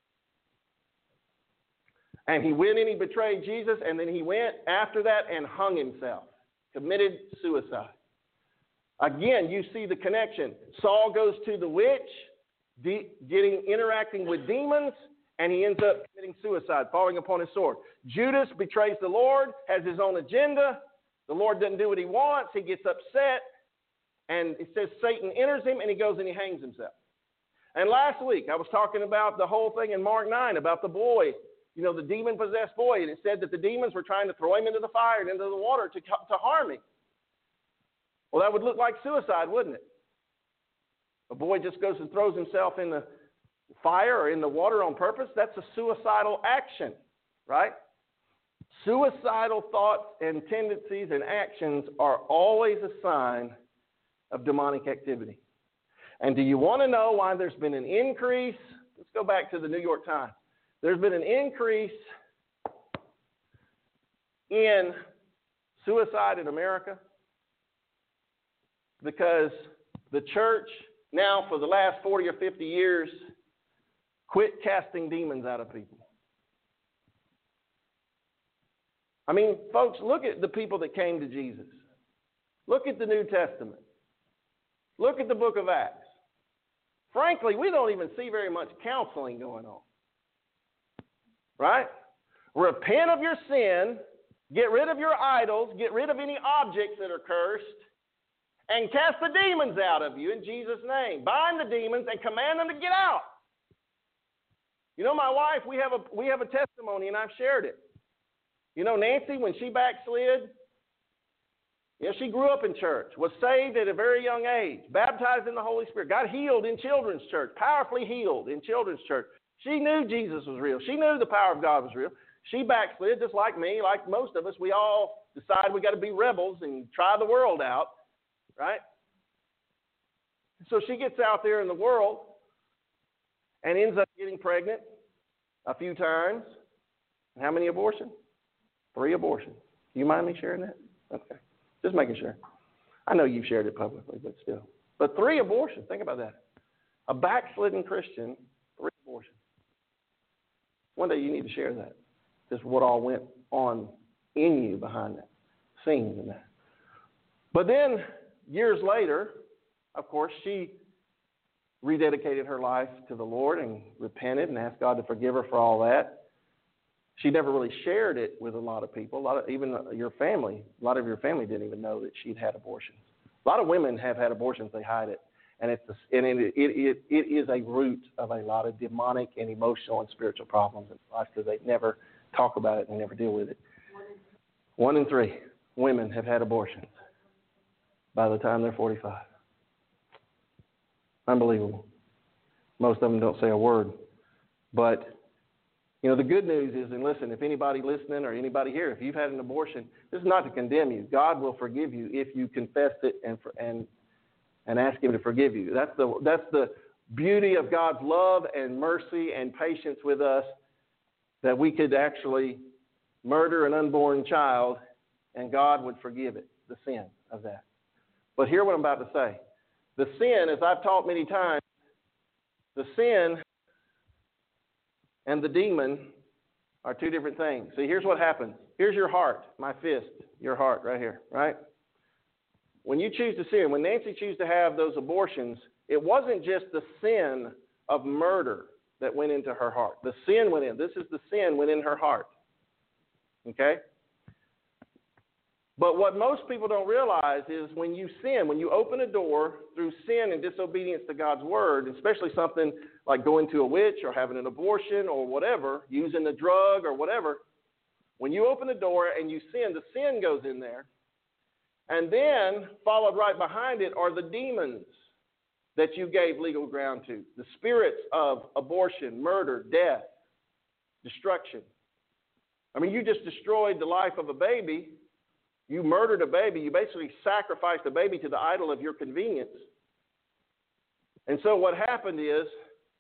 And he went and he betrayed Jesus, and then he went after that and hung himself, committed suicide. Again, you see the connection. Saul goes to the witch, de- getting interacting with demons, and he ends up committing suicide, falling upon his sword. Judas betrays the Lord, has his own agenda. The Lord doesn't do what he wants. He gets upset, and it says Satan enters him, and he goes and he hangs himself. And last week, I was talking about the whole thing in Mark nine, about the boy, you know, the demon-possessed boy, and it said that the demons were trying to throw him into the fire and into the water to, to harm him. Well, that would look like suicide, wouldn't it? A boy just goes and throws himself in the fire or in the water on purpose. That's a suicidal action, right? Suicidal thoughts and tendencies and actions are always a sign of demonic activity. And do you want to know why there's been an increase? Let's go back to the New York Times. There's been an increase in suicide in America because the church now for the last forty or fifty years quit casting demons out of people. I mean, folks, look at the people that came to Jesus. Look at the New Testament. Look at the book of Acts. Frankly, we don't even see very much counseling going on. Right? Repent of your sin, get rid of your idols, get rid of any objects that are cursed, and cast the demons out of you in Jesus' name. Bind the demons and command them to get out. You know, my wife, we have a we have a testimony, and I've shared it. You know, Nancy, when she backslid, you know, she grew up in church, was saved at a very young age, baptized in the Holy Spirit, got healed in children's church, powerfully healed in children's church. She knew Jesus was real. She knew the power of God was real. She backslid just like me, like most of us. We all decide we got to be rebels and try the world out, right? So she gets out there in the world and ends up getting pregnant a few times. And how many abortions? Three abortions. Do you mind me sharing that? Okay. Just making sure. I know you've shared it publicly, but still. But three abortions. Think about that. A backslidden Christian, three abortions. One day you need to share that. Just what all went on in you behind that, scenes and that. But then, years later, of course, she rededicated her life to the Lord and repented and asked God to forgive her for all that. She never really shared it with a lot of people. A lot of, even your family, a lot of your family didn't even know that she'd had abortions. A lot of women have had abortions. They hide it. And, it's a, and it, it, it, it is a root of a lot of demonic and emotional and spiritual problems in life because they never talk about it and they never deal with it. One in three women have had abortions by the time they're forty-five. Unbelievable. Most of them don't say a word. But, you know, the good news is, and listen, if anybody listening or anybody here, if you've had an abortion, this is not to condemn you. God will forgive you if you confess it and and and ask Him to forgive you. That's the that's the beauty of God's love and mercy and patience with us, that we could actually murder an unborn child and God would forgive it, the sin of that. But hear what I'm about to say. The sin, as I've taught many times, the sin and the demon are two different things. See, here's what happens. Here's your heart, my fist, your heart right here, right? When you choose to sin, when Nancy chose to have those abortions, it wasn't just the sin of murder that went into her heart. The sin went in. This is the sin went in her heart. Okay? But what most people don't realize is when you sin, when you open a door through sin and disobedience to God's word, especially something like going to a witch or having an abortion or whatever, using a drug or whatever, when you open the door and you sin, the sin goes in there. And then followed right behind it are the demons that you gave legal ground to, the spirits of abortion, murder, death, destruction. I mean, you just destroyed the life of a baby. You murdered a baby. You basically sacrificed a baby to the idol of your convenience. And so what happened is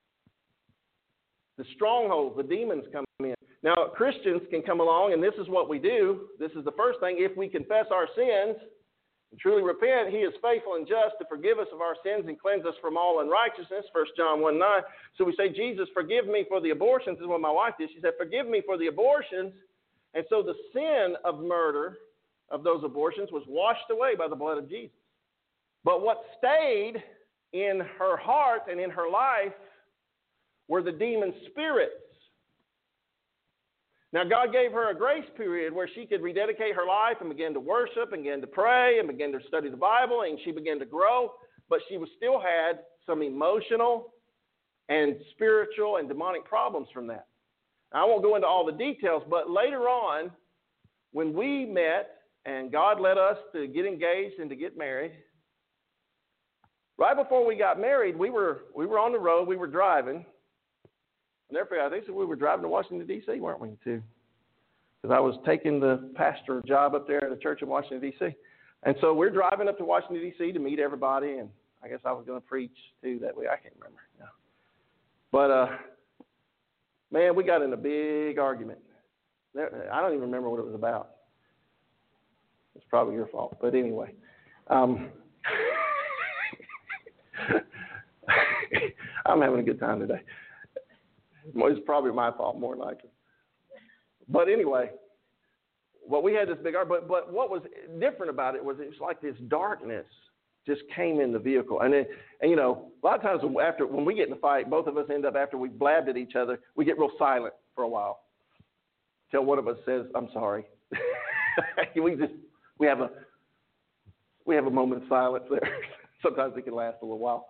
the strongholds, the demons come in. Now, Christians can come along, and this is what we do. This is the first thing. If we confess our sins and truly repent, He is faithful and just to forgive us of our sins and cleanse us from all unrighteousness, First John one nine. So we say, Jesus, forgive me for the abortions. This is what my wife did. She said, forgive me for the abortions. And so the sin of murder of those abortions was washed away by the blood of Jesus. But what stayed in her heart and in her life were the demon spirits. Now, God gave her a grace period where she could rededicate her life and begin to worship and begin to pray and begin to study the Bible, and she began to grow, but she was still had some emotional and spiritual and demonic problems from that. Now, I won't go into all the details, but later on, when we met and God led us to get engaged and to get married, right before we got married, we were we were on the road, we were driving. And therefore, I think so we were driving to Washington, D C, weren't we, too? Because I was taking the pastor job up there at the church in Washington, D C. And so we're driving up to Washington, D C to meet everybody, and I guess I was going to preach, too, that way. I can't remember. No. But, uh, man, we got in a big argument. I don't even remember what it was about. It's probably your fault. But anyway. Um, I'm having a good time today. It's probably my fault, more likely. But anyway, well, we had this big argument. But, but what was different about it was it was like this darkness just came in the vehicle. And, it, and, you know, a lot of times after when we get in a fight, both of us end up, after we blabbed at each other, we get real silent for a while. Till one of us says, I'm sorry. we just, we have a, we have a moment of silence there. Sometimes it can last a little while.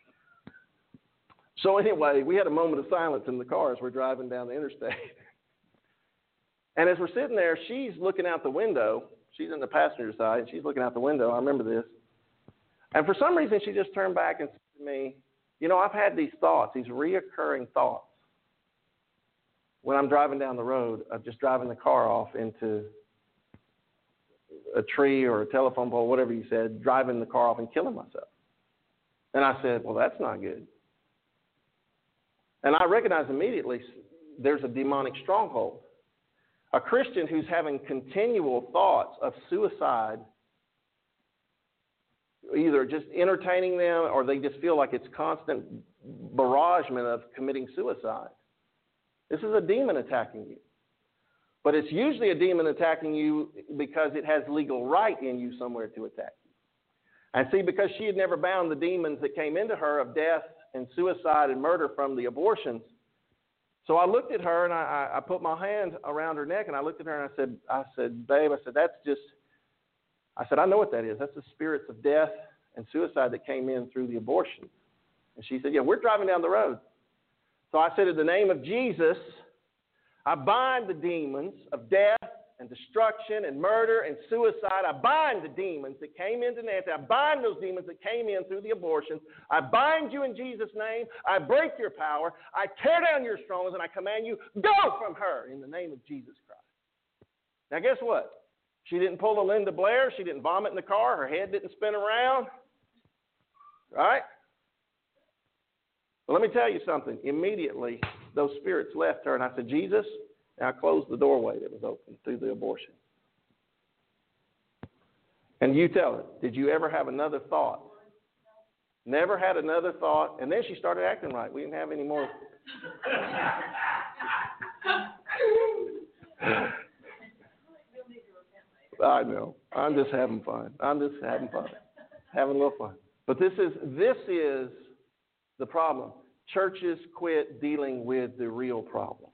So anyway, we had a moment of silence in the car as we're driving down the interstate. And as we're sitting there, she's looking out the window. She's in the passenger side, and she's looking out the window. I remember this. And for some reason, she just turned back and said to me, you know, I've had these thoughts, these reoccurring thoughts, when I'm driving down the road of just driving the car off into a tree or a telephone pole, whatever you said, driving the car off and killing myself. And I said, well, that's not good. And I recognize immediately there's a demonic stronghold. A Christian who's having continual thoughts of suicide, either just entertaining them or they just feel like it's constant barragement of committing suicide. This is a demon attacking you. But it's usually a demon attacking you because it has legal right in you somewhere to attack you. And see, because she had never bound the demons that came into her of death and suicide and murder from the abortions. So I looked at her and I, I put my hand around her neck and I looked at her and I said, I said, babe, I said, that's just, I said, I know what that is. That's the spirits of death and suicide that came in through the abortion. And she said, yeah, we're driving down the road. So I said, in the name of Jesus, I bind the demons of death and destruction destruction and murder and suicide. I bind the demons that came into Nancy. I bind those demons that came in through the abortions. I bind you in Jesus' name. I break your power. I tear down your strongholds, and I command you, go from her in the name of Jesus Christ. Now, guess what? She didn't pull a Linda Blair. She didn't vomit in the car. Her head didn't spin around. Right? Well, let me tell you something. Immediately, those spirits left her, and I said, Jesus, and I closed the doorway that was open through the abortion. And you tell her, did you ever have another thought? Never had another thought. And then she started acting right. We didn't have any more. I know. I'm just having fun. I'm just having fun. Having a little fun. But this is this is the problem. Churches quit dealing with the real problem.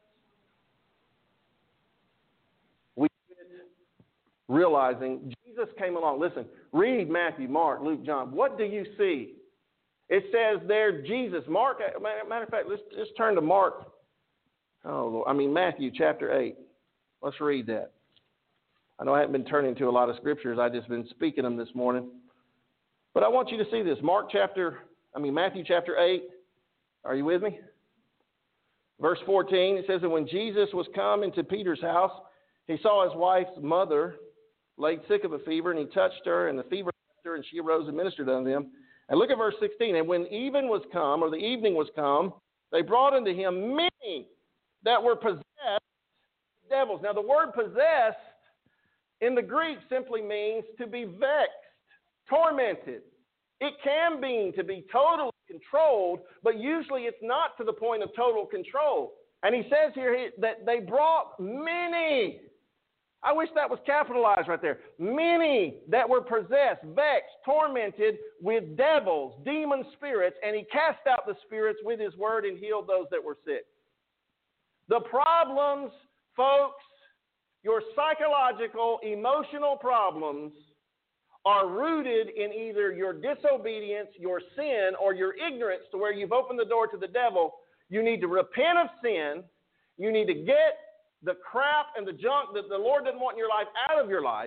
We quit realizing Jesus came along. Listen, read Matthew, Mark, Luke, John. What do you see? It says there, Jesus. Mark, matter of fact, let's just turn to Mark. Oh, Lord. I mean, Matthew chapter eight. Let's read that. I know I haven't been turning to a lot of scriptures. I've just been speaking them this morning. But I want you to see this. Mark chapter, I mean, Matthew chapter eight. Are you with me? Verse fourteen, it says that when Jesus was come into Peter's house, he saw his wife's mother laid sick of a fever, and he touched her, and the fever left her, and she arose and ministered unto them. And look at verse sixteen. And when even was come, or the evening was come, they brought unto him many that were possessed with devils. Now, the word possessed in the Greek simply means to be vexed, tormented. It can mean to be totally controlled, but usually it's not to the point of total control. And he says here that they brought many. I wish that was capitalized right there. Many that were possessed, vexed, tormented with devils, demon spirits, and he cast out the spirits with his word and healed those that were sick. The problems, folks, your psychological, emotional problems are rooted in either your disobedience, your sin, or your ignorance to where you've opened the door to the devil. You need to repent of sin. You need to get the crap and the junk that the Lord doesn't want in your life out of your life.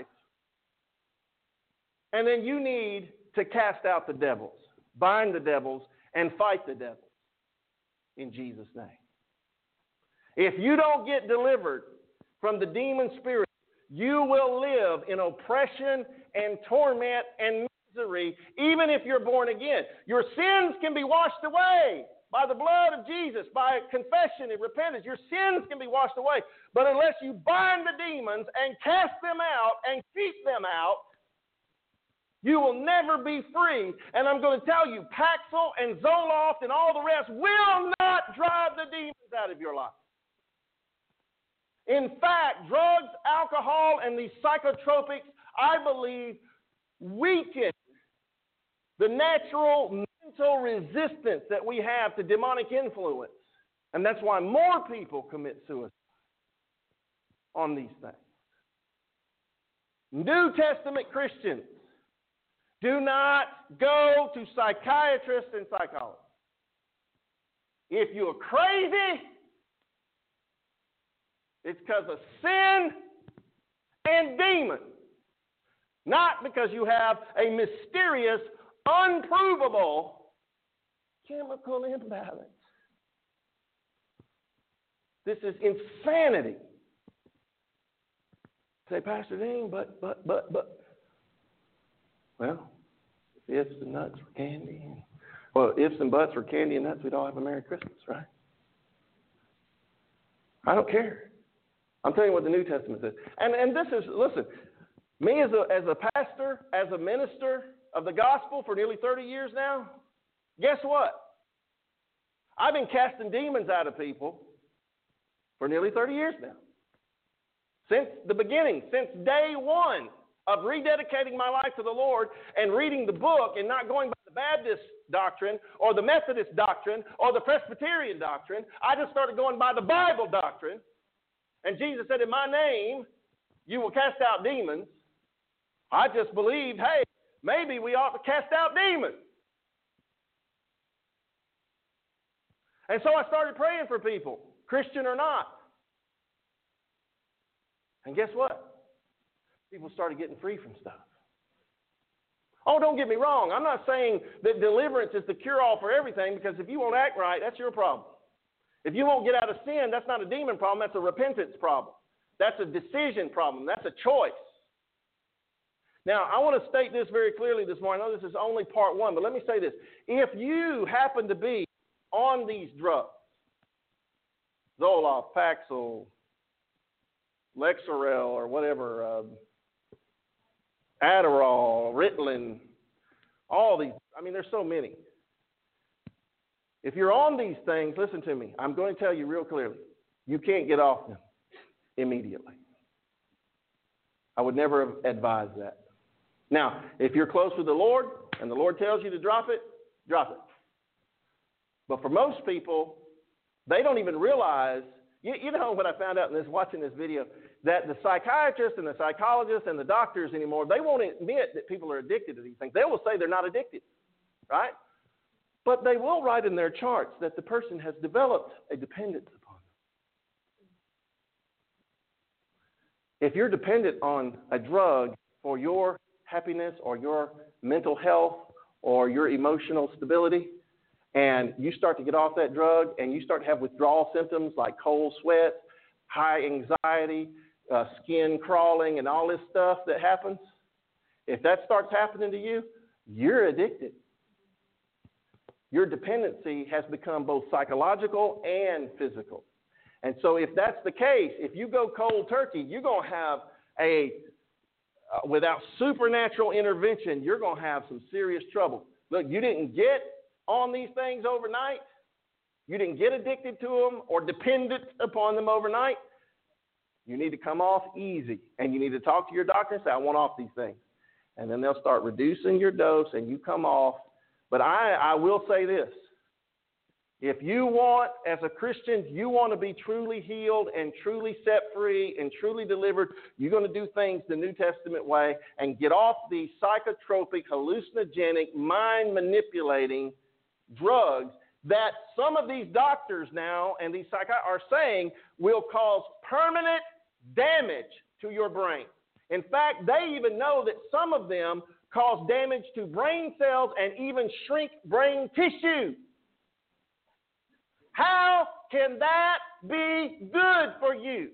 And then you need to cast out the devils, bind the devils, and fight the devils in Jesus' name. If you don't get delivered from the demon spirit, you will live in oppression and torment and misery, even if you're born again. Your sins can be washed away by the blood of Jesus, by confession and repentance. Your sins can be washed away. But unless you bind the demons and cast them out and keep them out, you will never be free. And I'm going to tell you, Paxil and Zoloft and all the rest will not drive the demons out of your life. In fact, drugs, alcohol, and these psychotropics, I believe, weaken the natural mental resistance that we have to demonic influence. And that's why more people commit suicide on these things. New Testament Christians do not go to psychiatrists and psychologists. If you're crazy, it's because of sin and demon, not because you have a mysterious, unprovable chemical imbalance. This is insanity. Say, Pastor Dean, but, but, but, but. Well, if ifs and nuts were candy. And, well, ifs and buts were candy and nuts, we'd all have a Merry Christmas, right? I don't care. I'm telling you what the New Testament says. And and this is, listen, me as a, as a pastor, as a minister of the gospel for nearly thirty years now, guess what? I've been casting demons out of people for nearly thirty years now. Since the beginning, since day one of rededicating my life to the Lord and reading the book and not going by the Baptist doctrine or the Methodist doctrine or the Presbyterian doctrine, I just started going by the Bible doctrine. And Jesus said, in my name, you will cast out demons. I just believed, hey, maybe we ought to cast out demons. And so I started praying for people, Christian or not. And guess what? people started getting free from stuff. Oh, don't get me wrong. I'm not saying that deliverance is the cure-all for everything, because if you won't act right, that's your problem. If you won't get out of sin, that's not a demon problem. That's a repentance problem. That's a decision problem. That's a choice. Now, I want to state this very clearly this morning. I know this is only part one, but let me say this. If you happen to be on these drugs, Zoloft, Paxil, Lexarel, or whatever, uh, Adderall, Ritalin, all these. I mean, there's so many. If you're on these things, listen to me. I'm going to tell you real clearly. You can't get off them immediately. I would never advise that. Now, if you're close with the Lord and the Lord tells you to drop it, drop it. But for most people, they don't even realize. You, you know what I found out in this watching this video? That the psychiatrists and the psychologists and the doctors anymore, they won't admit that people are addicted to these things. They will say they're not addicted, right? But they will write in their charts that the person has developed a dependence upon them. If you're dependent on a drug for your happiness or your mental health or your emotional stability, and you start to get off that drug and you start to have withdrawal symptoms like cold sweat, high anxiety, uh, skin crawling, and all this stuff that happens, if that starts happening to you, you're addicted. Your dependency has become both psychological and physical. And so if that's the case, if you go cold turkey, you're going to have a, uh, without supernatural intervention, you're going to have some serious trouble. Look, you didn't get on these things overnight. You didn't get addicted to them or dependent upon them overnight. You need to come off easy, and you need to talk to your doctor and say, I want off these things. And then they'll start reducing your dose, and you come off. But I, I will say this. If you want, as a Christian, you want to be truly healed and truly set free and truly delivered, you're going to do things the New Testament way and get off these psychotropic, hallucinogenic, mind-manipulating drugs that some of these doctors now and these psychiatrists are saying will cause permanent damage to your brain. In fact, they even know that some of them cause damage to brain cells and even shrink brain tissue. How can that be good for you?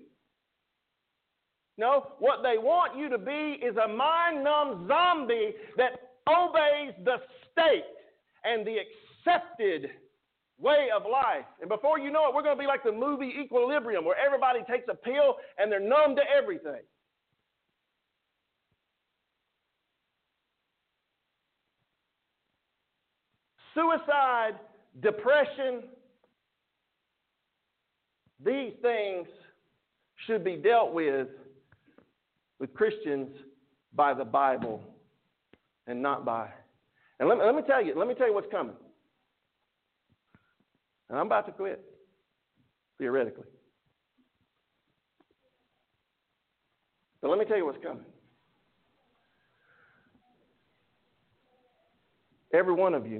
No, what they want you to be is a mind-numb zombie that obeys the state and the accepted way of life. And before you know it, we're going to be like the movie Equilibrium, where everybody takes a pill and they're numb to everything. Suicide, depression, these things should be dealt with with Christians by the Bible and not by. And let me, let me tell you, let me tell you what's coming. And I'm about to quit, theoretically. But let me tell you what's coming. Every one of you,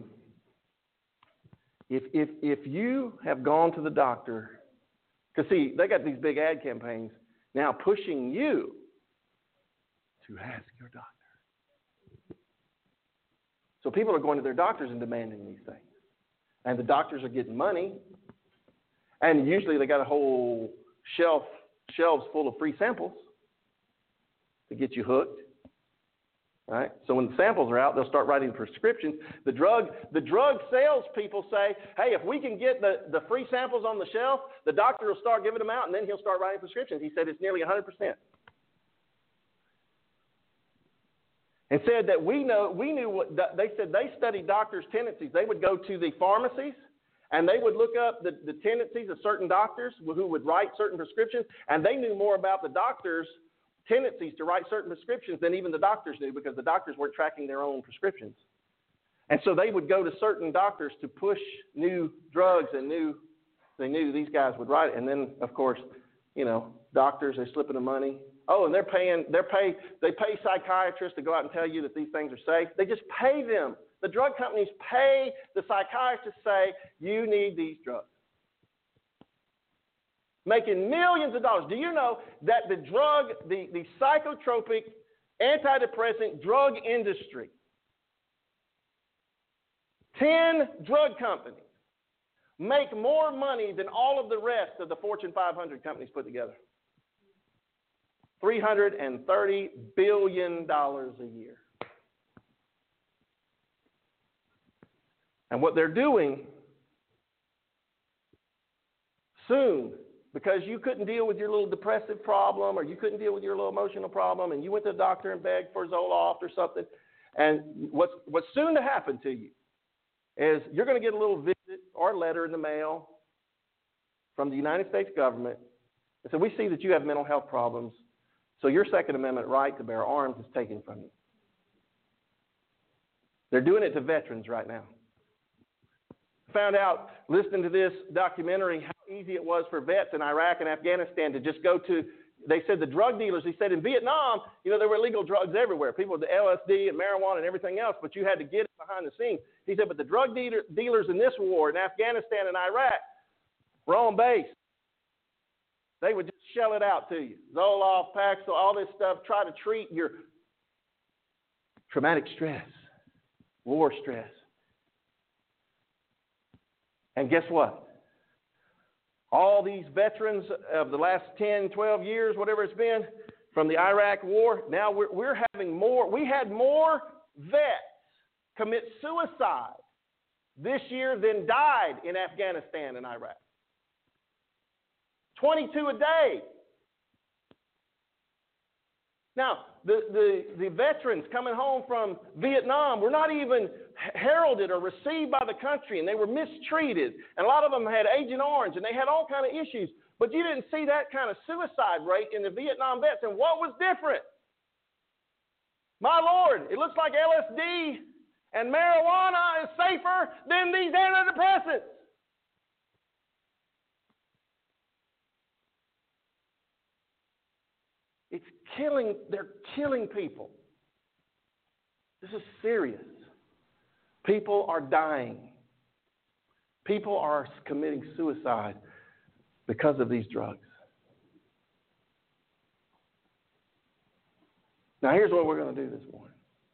if if if you have gone to the doctor, because see, they got these big ad campaigns now pushing you to ask your doctor. So people are going to their doctors and demanding these things. And the doctors are getting money. And usually they got a whole shelf, shelves full of free samples to get you hooked. Right? So when the samples are out, they'll start writing prescriptions. The drug, the drug sales people say, hey, if we can get the, the free samples on the shelf, the doctor will start giving them out, and then he'll start writing prescriptions. He said it's nearly one hundred percent. And said that we know, we knew what, they said they studied doctors' tendencies. They would go to the pharmacies, and they would look up the, the tendencies of certain doctors who would write certain prescriptions, and they knew more about the doctors' tendencies to write certain prescriptions than even the doctors knew, because the doctors weren't tracking their own prescriptions. And so they would go to certain doctors to push new drugs, and new, they knew these guys would write it. And then, of course, you know, doctors, they're slipping the money. Oh, and they're paying, they're pay, they pay psychiatrists to go out and tell you that these things are safe. They just pay them. The drug companies pay the psychiatrists to say, you need these drugs. making millions of dollars. Do you know that the drug, the, the psychotropic, antidepressant drug industry, ten drug companies, make more money than all of the rest of the Fortune five hundred companies put together? three hundred thirty billion dollars a year. And what they're doing soon, because you couldn't deal with your little depressive problem, or you couldn't deal with your little emotional problem, and you went to the doctor and begged for Zoloft or something, and what's, what's soon to happen to you is you're going to get a little visit or a letter in the mail from the United States government and say, we see that you have mental health problems, so your Second Amendment right to bear arms is taken from you. They're doing it to veterans right now. Found out, listening to this documentary, how easy it was for vets in Iraq and Afghanistan to just go to, they said the drug dealers, he said in Vietnam, you know, there were illegal drugs everywhere. People with the L S D and marijuana and everything else, but you had to get it behind the scenes. He said, but the drug dealer, dealers in this war, in Afghanistan and Iraq, were on base. They would just shell it out to you. Zoloft, Paxil, all this stuff, try to treat your traumatic stress, war stress. And guess what? All these veterans of the last ten, twelve years, whatever it's been, from the Iraq war, now we're, we're having more, we had more vets commit suicide this year than died in Afghanistan and Iraq. twenty-two a day. Now, the, the, the veterans coming home from Vietnam were not even heralded or received by the country, and they were mistreated. And a lot of them had Agent Orange, and they had all kinds of issues. But you didn't see that kind of suicide rate in the Vietnam vets. And what was different? My Lord, it looks like L S D and marijuana is safer than these antidepressants. It's killing, they're killing people. This is serious. People are dying. People are committing suicide because of these drugs. Now, here's what we're going to do this morning.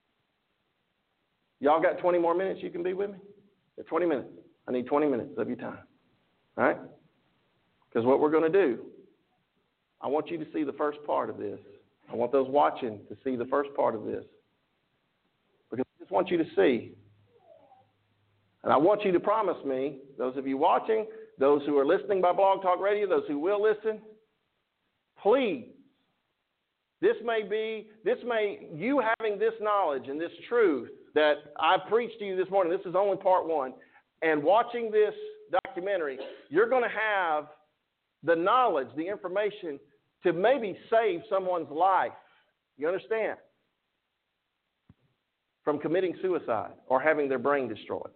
Y'all got twenty more minutes you can be with me? Yeah, twenty minutes. I need twenty minutes of your time. All right? Because what we're going to do, I want you to see the first part of this. I want those watching to see the first part of this. Because I just want you to see. And I want you to promise me, those of you watching, those who are listening by Blog Talk Radio, those who will listen, please, this may be, this may, you having this knowledge and this truth that I've preached to you this morning, this is only part one, and watching this documentary, you're going to have the knowledge, the information to maybe save someone's life. You understand? From committing suicide or having their brain destroyed.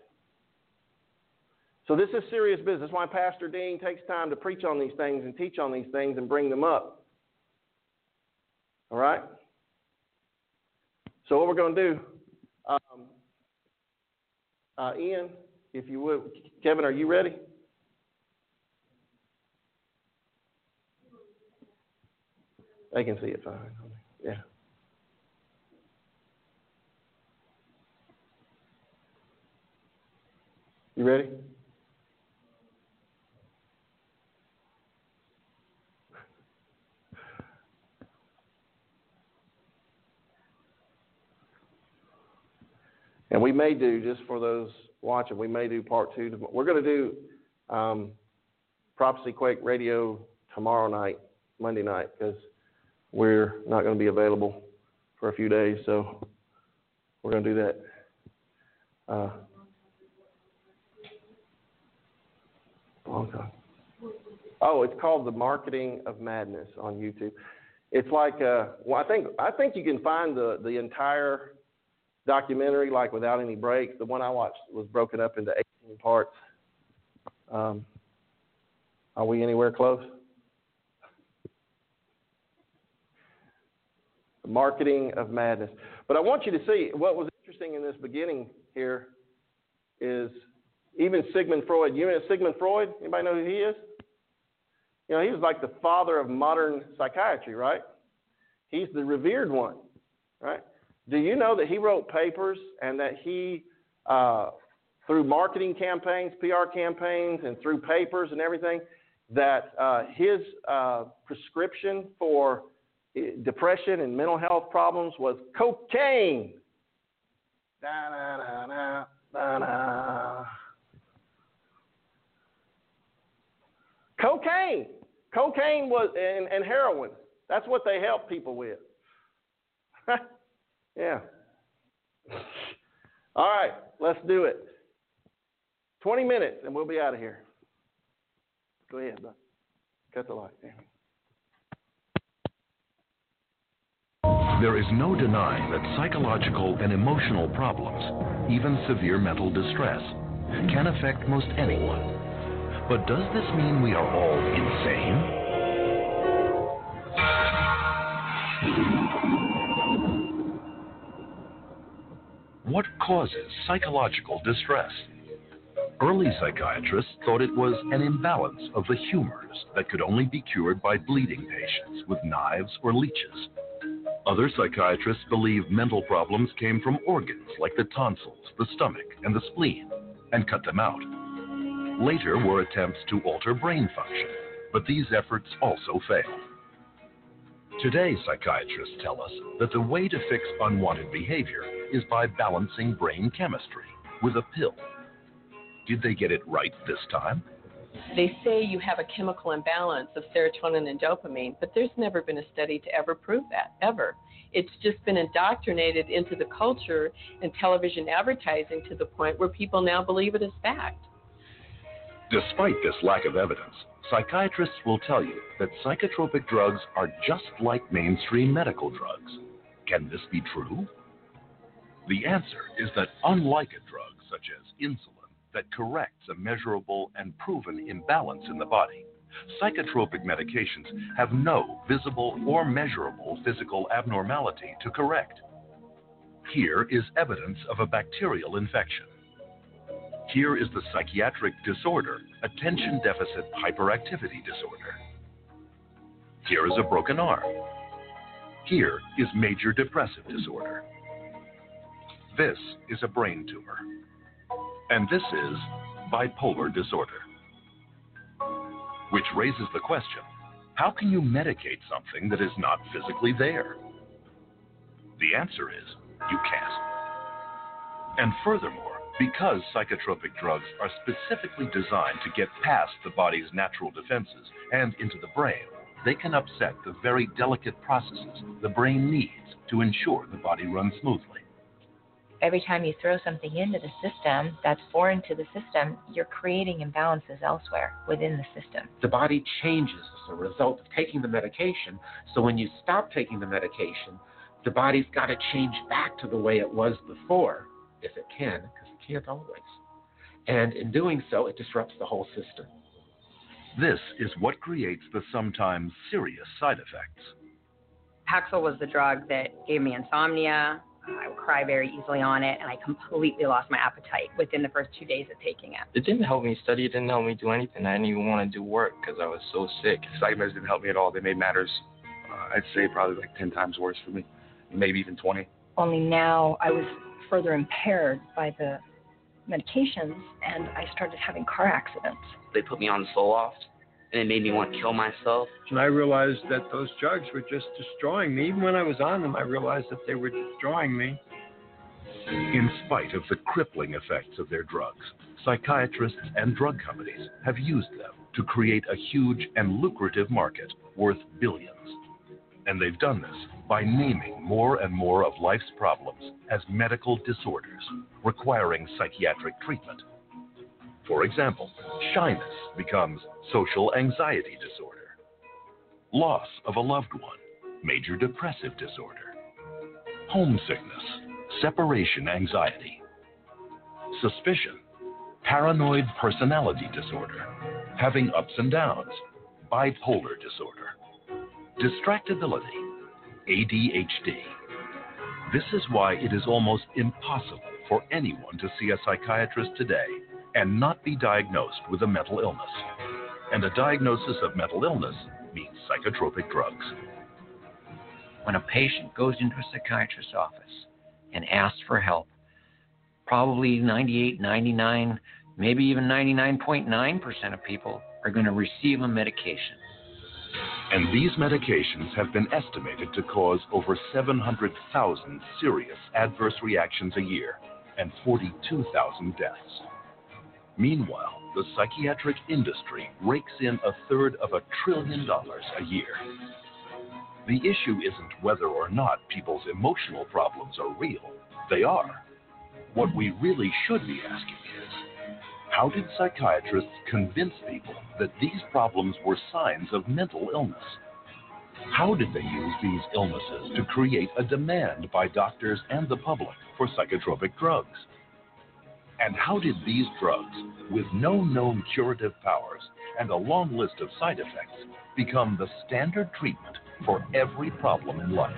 So this is serious business. That's why Pastor Dean takes time to preach on these things and teach on these things and bring them up. All right? So what we're going to do, um, uh, Ian, if you would, Kevin, are you ready? They can see it fine. Yeah. You ready? And we may do, just for those watching, we may do part two. We're going to do um, Prophecy Quake Radio tomorrow night, Monday night, because we're not going to be available for a few days. So we're going to do that. Uh, long time. Oh, it's called The Marketing of Madness on YouTube. It's like, uh, well, I think I think you can find the, the entire documentary, like without any breaks. The one I watched was broken up into eighteen parts. Um, are we anywhere close? The Marketing of Madness. But I want you to see what was interesting in this beginning here is even Sigmund Freud. You know Sigmund Freud? Anybody know who he is? You know, he was like the father of modern psychiatry, right? He's the revered one, right? Do you know that he wrote papers and that he, uh, through marketing campaigns, P R campaigns, and through papers and everything, that uh, his uh, prescription for depression and mental health problems was cocaine? Da, da, da, da, da, da. Cocaine. Cocaine was and, and heroin. That's what they help people with. Yeah. All right, let's do it. twenty minutes and we'll be out of here. Go ahead, bud. Cut the light. There is no denying that psychological and emotional problems, even severe mental distress, can affect most anyone. But does this mean we are all insane? What causes psychological distress? Early psychiatrists thought it was an imbalance of the humors that could only be cured by bleeding patients with knives or leeches. Other psychiatrists believed mental problems came from organs like the tonsils, the stomach, and the spleen, and cut them out. Later were attempts to alter brain function, but these efforts also failed. Today, psychiatrists tell us that the way to fix unwanted behavior is by balancing brain chemistry with a pill. Did they get it right this time? They say you have a chemical imbalance of serotonin and dopamine, but there's never been a study to ever prove that, ever. It's just been indoctrinated into the culture and television advertising to the point where people now believe it is fact. Despite this lack of evidence, psychiatrists will tell you that psychotropic drugs are just like mainstream medical drugs. Can this be true? The answer is that unlike a drug such as insulin that corrects a measurable and proven imbalance in the body, psychotropic medications have no visible or measurable physical abnormality to correct. Here is evidence of a bacterial infection. Here is the psychiatric disorder, attention deficit hyperactivity disorder. Here is a broken arm. Here is major depressive disorder. This is a brain tumor. And this is bipolar disorder. Which raises the question, how can you medicate something that is not physically there? The answer is, you can't. And furthermore, because psychotropic drugs are specifically designed to get past the body's natural defenses and into the brain, they can upset the very delicate processes the brain needs to ensure the body runs smoothly. Every time you throw something into the system that's foreign to the system, you're creating imbalances elsewhere within the system. The body changes as a result of taking the medication. So when you stop taking the medication, the body's got to change back to the way it was before, if it can, because it can't always. And in doing so, it disrupts the whole system. This is what creates the sometimes serious side effects. Paxil was the drug that gave me insomnia. I would cry very easily on it, and I completely lost my appetite within the first two days of taking it. It didn't help me study. It didn't help me do anything. I didn't even want to do work because I was so sick. Psych meds didn't help me at all. They made matters, uh, I'd say, probably like ten times worse for me, maybe even twenty. Only now I was further impaired by the medications, and I started having car accidents. They put me on Zoloft, and it made me want to kill myself. And I realized that those drugs were just destroying me. Even when I was on them, I realized that they were destroying me. In spite of the crippling effects of their drugs, psychiatrists and drug companies have used them to create a huge and lucrative market worth billions. And they've done this by naming more and more of life's problems as medical disorders, requiring psychiatric treatment. For example, shyness becomes social anxiety disorder. Loss of a loved one, major depressive disorder. Homesickness, separation anxiety. Suspicion, paranoid personality disorder. Having ups and downs, bipolar disorder. Distractibility, A D H D. This is why it is almost impossible for anyone to see a psychiatrist today and not be diagnosed with a mental illness. and a diagnosis of mental illness means psychotropic drugs. When a patient goes into a psychiatrist's office and asks for help, probably ninety-eight, ninety-nine, maybe even ninety-nine point nine percent of people are going to receive a medication. And these medications have been estimated to cause over seven hundred thousand serious adverse reactions a year and forty-two thousand deaths. Meanwhile, the psychiatric industry rakes in a third of a trillion dollars a year. The issue isn't whether or not people's emotional problems are real. They are. What we really should be asking is, how did psychiatrists convince people that these problems were signs of mental illness? How did they use these illnesses to create a demand by doctors and the public for psychotropic drugs? And how did these drugs, with no known curative powers and a long list of side effects, become the standard treatment for every problem in life?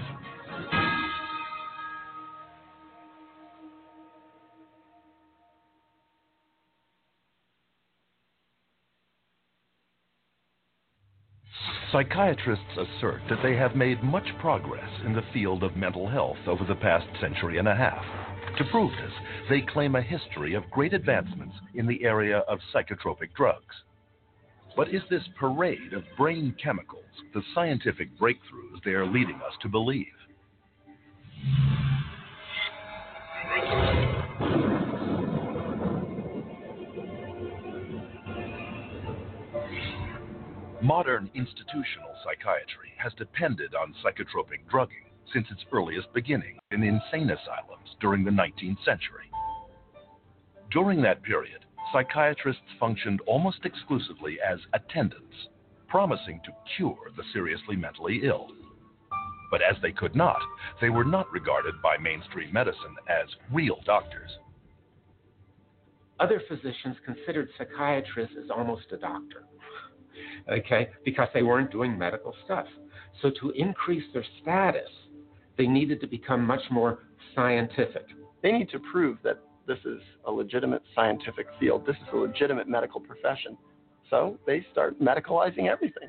Psychiatrists assert that they have made much progress in the field of mental health over the past century and a half. To prove this, they claim a history of great advancements in the area of psychotropic drugs. But is this parade of brain chemicals the scientific breakthroughs they are leading us to believe? Modern institutional psychiatry has depended on psychotropic drugging since its earliest beginning in insane asylums during the nineteenth century. During that period, psychiatrists functioned almost exclusively as attendants, promising to cure the seriously mentally ill. But as they could not, they were not regarded by mainstream medicine as real doctors. Other physicians considered psychiatrists as almost a doctor, okay, because they weren't doing medical stuff. So to increase their status, they needed to become much more scientific. They need to prove that this is a legitimate scientific field. This is a legitimate medical profession. So they start medicalizing everything.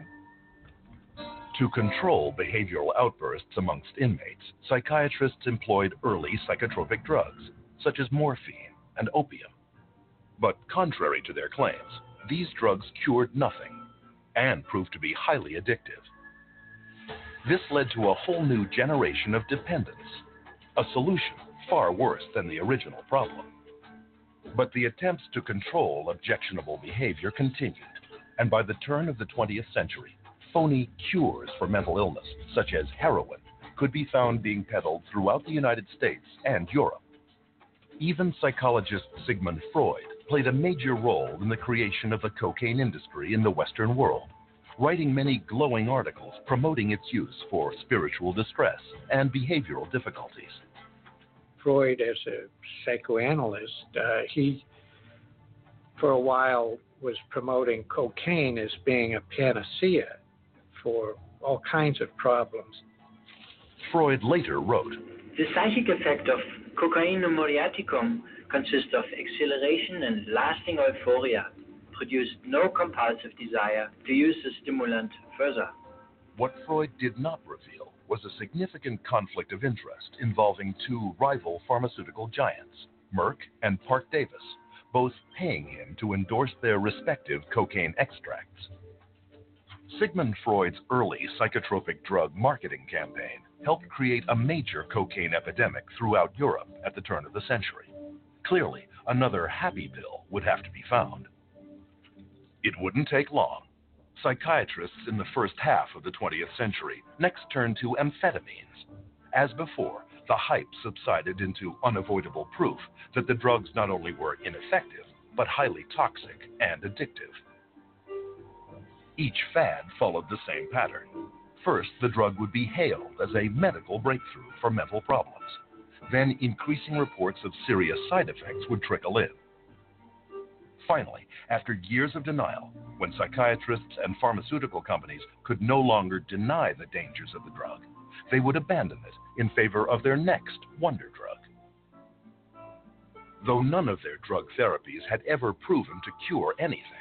To control behavioral outbursts amongst inmates, psychiatrists employed early psychotropic drugs, such as morphine and opium. But contrary to their claims, these drugs cured nothing and proved to be highly addictive. This led to a whole new generation of dependence, a solution far worse than the original problem. But the attempts to control objectionable behavior continued, and by the turn of the twentieth century, phony cures for mental illness, such as heroin, could be found being peddled throughout the United States and Europe. Even psychologist Sigmund Freud played a major role in the creation of the cocaine industry in the Western world, writing many glowing articles promoting its use for spiritual distress and behavioral difficulties. Freud, as a psychoanalyst, uh, he, for a while, was promoting cocaine as being a panacea for all kinds of problems. Freud later wrote, "The psychic effect of cocaine muriaticum consists of exhilaration and lasting euphoria, produced no compulsive desire to use the stimulant further." What Freud did not reveal was a significant conflict of interest involving two rival pharmaceutical giants, Merck and Parke-Davis, both paying him to endorse their respective cocaine extracts. Sigmund Freud's early psychotropic drug marketing campaign helped create a major cocaine epidemic throughout Europe at the turn of the century. Clearly, another happy pill would have to be found. It wouldn't take long. Psychiatrists in the first half of the twentieth century next turned to amphetamines. As before, the hype subsided into unavoidable proof that the drugs not only were ineffective, but highly toxic and addictive. Each fad followed the same pattern. First, the drug would be hailed as a medical breakthrough for mental problems. Then, increasing reports of serious side effects would trickle in. Finally, after years of denial, when psychiatrists and pharmaceutical companies could no longer deny the dangers of the drug, they would abandon it in favor of their next wonder drug. Though none of their drug therapies had ever proven to cure anything,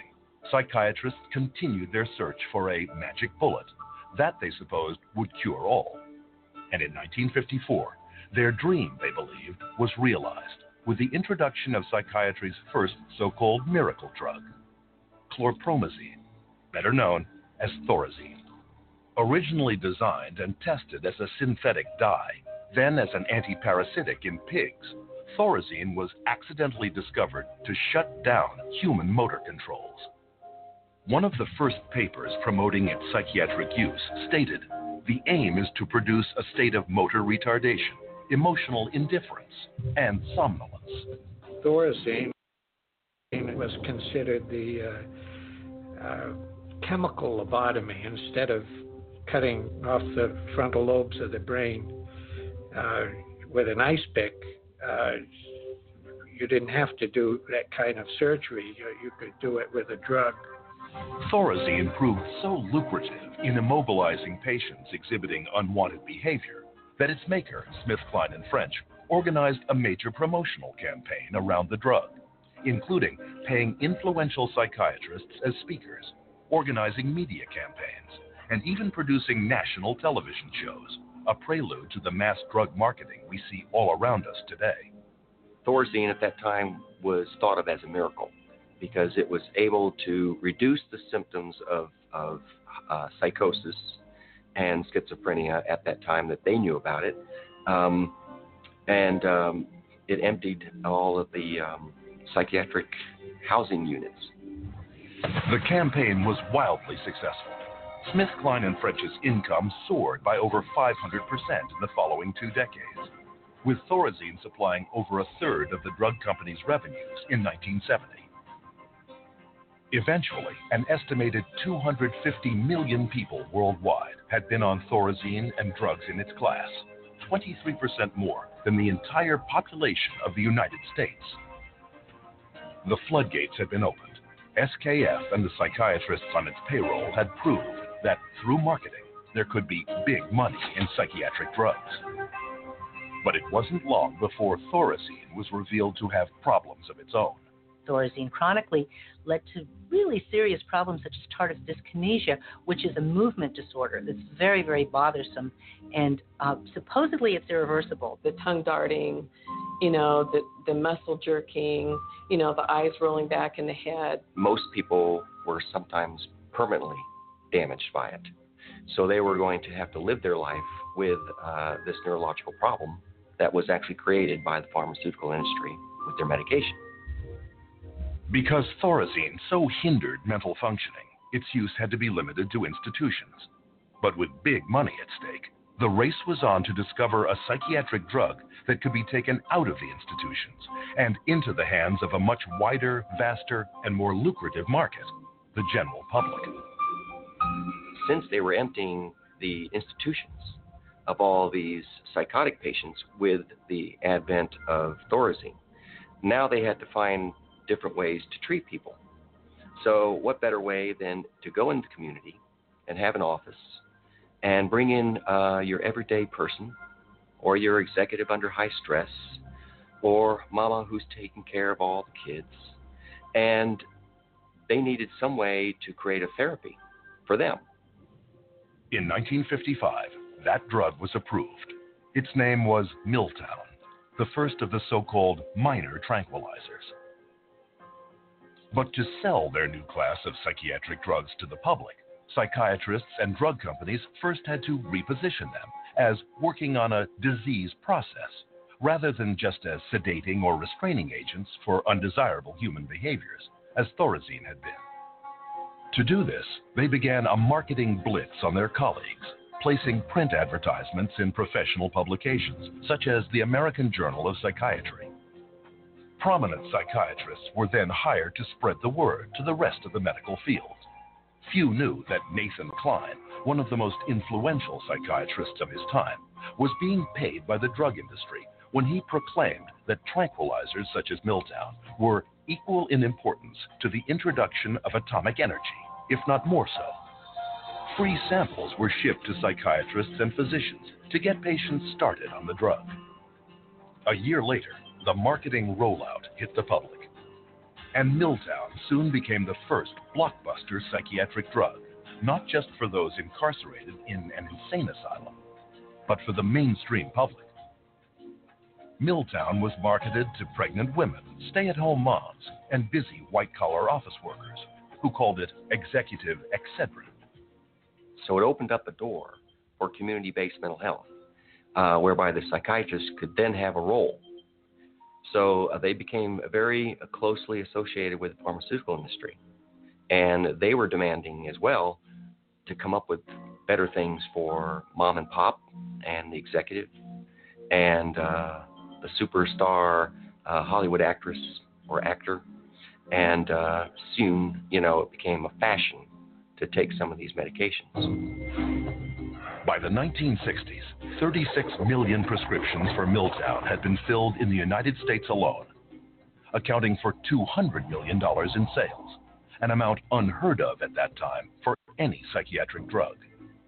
psychiatrists continued their search for a magic bullet that they supposed would cure all. And in nineteen fifty-four, their dream, they believed, was realized with the introduction of psychiatry's first so-called miracle drug, chlorpromazine, better known as Thorazine. Originally designed and tested as a synthetic dye, then as an antiparasitic in pigs, Thorazine was accidentally discovered to shut down human motor controls. One of the first papers promoting its psychiatric use stated, the aim is to produce a state of motor retardation, emotional indifference, and somnolence. Thorazine was considered the uh, uh, chemical lobotomy. Instead of cutting off the frontal lobes of the brain uh, with an ice pick, uh, you didn't have to do that kind of surgery. You, you could do it with a drug. Thorazine proved so lucrative in immobilizing patients exhibiting unwanted behavior that its maker, SmithKline and French, organized a major promotional campaign around the drug, including paying influential psychiatrists as speakers, organizing media campaigns, and even producing national television shows, a prelude to the mass drug marketing we see all around us today. Thorazine at that time was thought of as a miracle because it was able to reduce the symptoms of, of uh, psychosis and schizophrenia at that time that they knew about it. Um, and um, it emptied all of the um, psychiatric housing units. The campaign was wildly successful. SmithKline and French's income soared by over five hundred percent in the following two decades, with Thorazine supplying over a third of the drug company's revenues in nineteen seventy. Eventually, an estimated two hundred fifty million people worldwide had been on Thorazine and drugs in its class, twenty-three percent more than the entire population of the United States. The floodgates had been opened. S K F and the psychiatrists on its payroll had proved that through marketing, there could be big money in psychiatric drugs. But it wasn't long before Thorazine was revealed to have problems of its own. Thorazine chronically led to really serious problems such as tardive dyskinesia, which is a movement disorder that's very, very bothersome. And uh, supposedly it's irreversible. The tongue darting, you know, the, the muscle jerking, you know, the eyes rolling back in the head. Most people were sometimes permanently damaged by it. So they were going to have to live their life with uh, this neurological problem that was actually created by the pharmaceutical industry with their medication. Because Thorazine so hindered mental functioning, its use had to be limited to institutions. But with big money at stake, the race was on to discover a psychiatric drug that could be taken out of the institutions and into the hands of a much wider, vaster, and more lucrative market, the general public. Since they were emptying the institutions of all these psychotic patients with the advent of Thorazine, now they had to find different ways to treat people. So what better way than to go into the community and have an office and bring in uh, your everyday person or your executive under high stress or mama who's taking care of all the kids, and they needed some way to create a therapy for them. In nineteen fifty-five, that drug was approved. Its name was Miltown, the first of the so-called minor tranquilizers. But to sell their new class of psychiatric drugs to the public, psychiatrists and drug companies first had to reposition them as working on a disease process, rather than just as sedating or restraining agents for undesirable human behaviors, as Thorazine had been. To do this, they began a marketing blitz on their colleagues, placing print advertisements in professional publications, such as the American Journal of Psychiatry. Prominent psychiatrists were then hired to spread the word to the rest of the medical field. Few knew that Nathan Kline, one of the most influential psychiatrists of his time, was being paid by the drug industry when he proclaimed that tranquilizers such as Miltown were equal in importance to the introduction of atomic energy, if not more so. Free samples were shipped to psychiatrists and physicians to get patients started on the drug. A year later, the marketing rollout hit the public. And Milltown soon became the first blockbuster psychiatric drug, not just for those incarcerated in an insane asylum, but for the mainstream public. Milltown was marketed to pregnant women, stay-at-home moms, and busy white-collar office workers, who called it executive Excedrin. So it opened up a door for community-based mental health, uh, whereby the psychiatrist could then have a role. So uh, they became very uh, closely associated with the pharmaceutical industry, and they were demanding as well to come up with better things for mom and pop and the executive and uh, the superstar uh, Hollywood actress or actor. And uh, soon, you know, it became a fashion to take some of these medications. By the nineteen sixties, thirty-six million prescriptions for Milltown had been filled in the United States alone, accounting for two hundred million dollars in sales, an amount unheard of at that time for any psychiatric drug.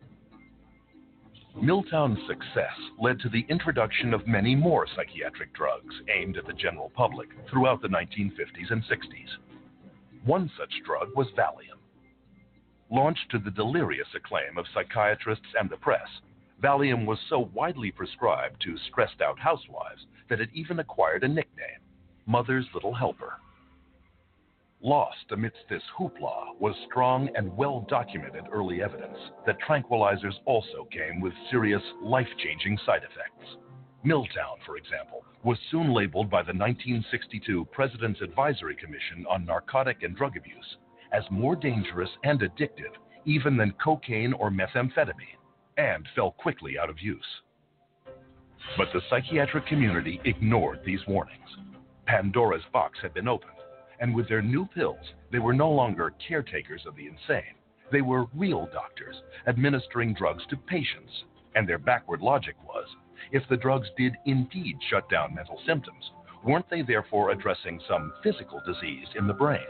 Milltown's success led to the introduction of many more psychiatric drugs aimed at the general public throughout the nineteen fifties and sixties. One such drug was Valium. Launched to the delirious acclaim of psychiatrists and the press, Valium was so widely prescribed to stressed-out housewives that it even acquired a nickname, Mother's Little Helper. Lost amidst this hoopla was strong and well-documented early evidence that tranquilizers also came with serious, life-changing side effects. Milltown, for example, was soon labeled by the nineteen sixty-two President's Advisory Commission on Narcotic and Drug Abuse as more dangerous and addictive even than cocaine or methamphetamine, and fell quickly out of use. But the psychiatric community ignored these warnings. Pandora's box had been opened, and with their new pills, they were no longer caretakers of the insane. They were real doctors administering drugs to patients, and their backward logic was, if the drugs did indeed shut down mental symptoms, weren't they therefore addressing some physical disease in the brain?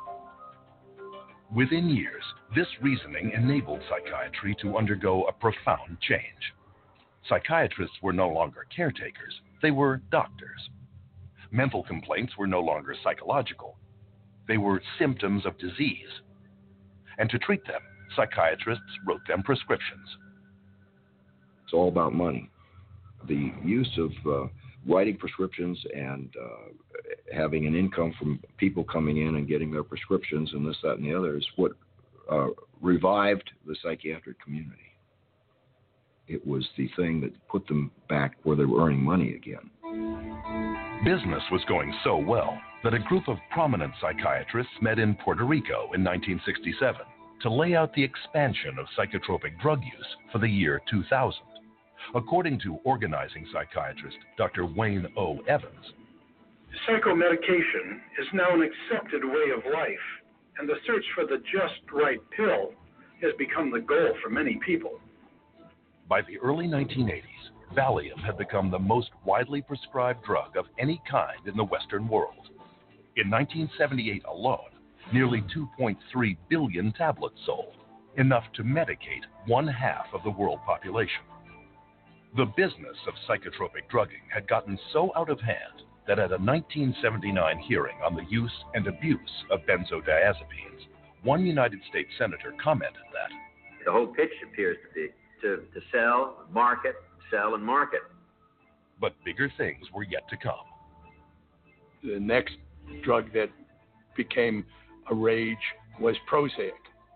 Within years, this reasoning enabled psychiatry to undergo a profound change. Psychiatrists were no longer caretakers, they were doctors. Mental complaints were no longer psychological, they were symptoms of disease. And to treat them, psychiatrists wrote them prescriptions. It's all about money. The use of uh, writing prescriptions and uh, having an income from people coming in and getting their prescriptions and this, that, and the other is what uh, revived the psychiatric community. It was the thing that put them back where they were earning money again. Business was going so well that a group of prominent psychiatrists met in Puerto Rico in nineteen sixty-seven to lay out the expansion of psychotropic drug use for the year two thousand. According to organizing psychiatrist Doctor Wayne O. Evans, psychomedication is now an accepted way of life, and the search for the just right pill has become the goal for many people. By the early nineteen eighties, Valium had become the most widely prescribed drug of any kind in the Western world. In nineteen seventy-eight alone, nearly two point three billion tablets sold, enough to medicate one half of the world population. The business of psychotropic drugging had gotten so out of hand that at a nineteen seventy-nine hearing on the use and abuse of benzodiazepines, one United States senator commented that the whole pitch appears to be to, to sell, market, sell, and market. But bigger things were yet to come. The next drug that became a rage was Prozac.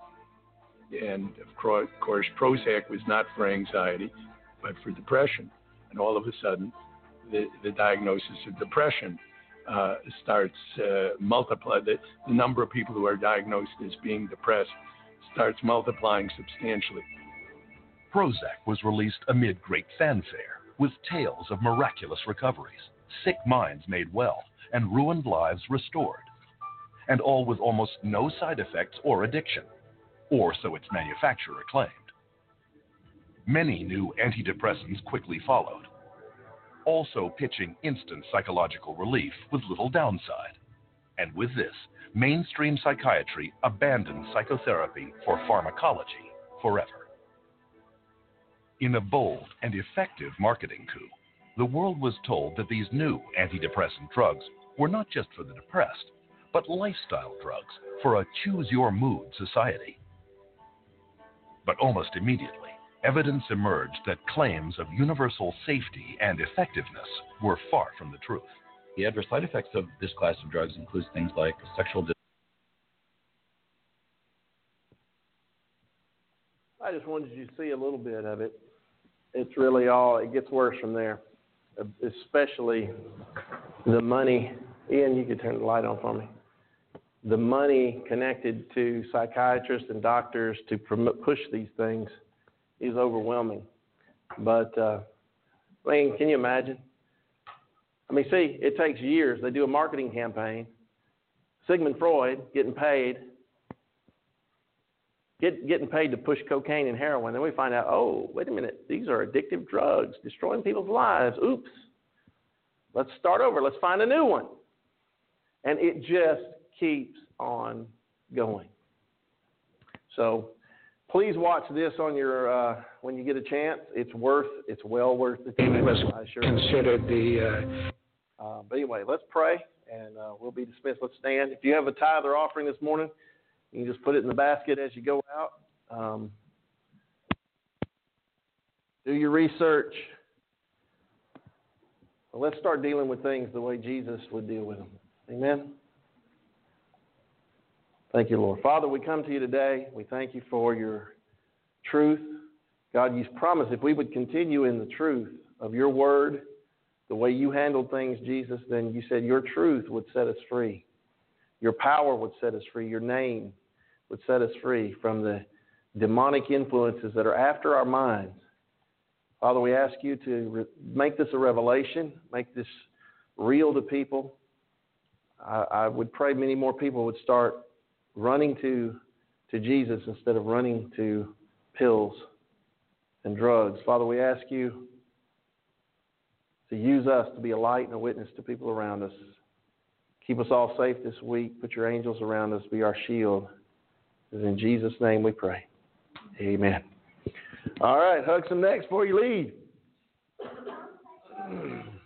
And of course, Prozac was not for anxiety, but for depression. And all of a sudden, the, the diagnosis of depression uh, starts uh, multiply. The, the number of people who are diagnosed as being depressed starts multiplying substantially. Prozac was released amid great fanfare, with tales of miraculous recoveries, sick minds made well, and ruined lives restored. And all with almost no side effects or addiction, or so its manufacturer claimed. Many new antidepressants quickly followed, also pitching instant psychological relief with little downside. And with this, mainstream psychiatry abandoned psychotherapy for pharmacology forever. In a bold and effective marketing coup, the world was told that these new antidepressant drugs were not just for the depressed, but lifestyle drugs for a choose-your-mood society. But almost immediately, evidence emerged that claims of universal safety and effectiveness were far from the truth. The adverse side effects of this class of drugs includes things like sexual dis- I just wanted you to see a little bit of it. It's really all, it gets worse from there, especially the money. Ian, you could turn the light on for me. The money connected to psychiatrists and doctors to promote, push these things is overwhelming. But, uh, I mean, can you imagine? I mean, see, it takes years. They do a marketing campaign. Sigmund Freud getting paid, get, getting paid to push cocaine and heroin. Then we find out, oh, wait a minute, these are addictive drugs, destroying people's lives. Oops. Let's start over. Let's find a new one. And it just keeps on going. So please watch this on your uh, when you get a chance. It's worth, it's well worth the time. It was I sure considered the. Uh, uh, but anyway, let's pray, and uh, we'll be dismissed. Let's stand. If you have a tithe or offering this morning, you can just put it in the basket as you go out. Um, do your research. Well, let's start dealing with things the way Jesus would deal with them. Amen. Thank you, Lord. Father, we come to you today. We thank you for your truth. God, you've promised if we would continue in the truth of your word, the way you handled things, Jesus, then you said your truth would set us free. Your power would set us free. Your name would set us free from the demonic influences that are after our minds. Father, we ask you to re- make this a revelation, make this real to people. I, I would pray many more people would start running to, to Jesus instead of running to pills and drugs. Father, we ask you to use us to be a light and a witness to people around us. Keep us all safe this week. Put your angels around us. Be our shield. It's in Jesus' name we pray. Amen. All right, hug some necks before you leave.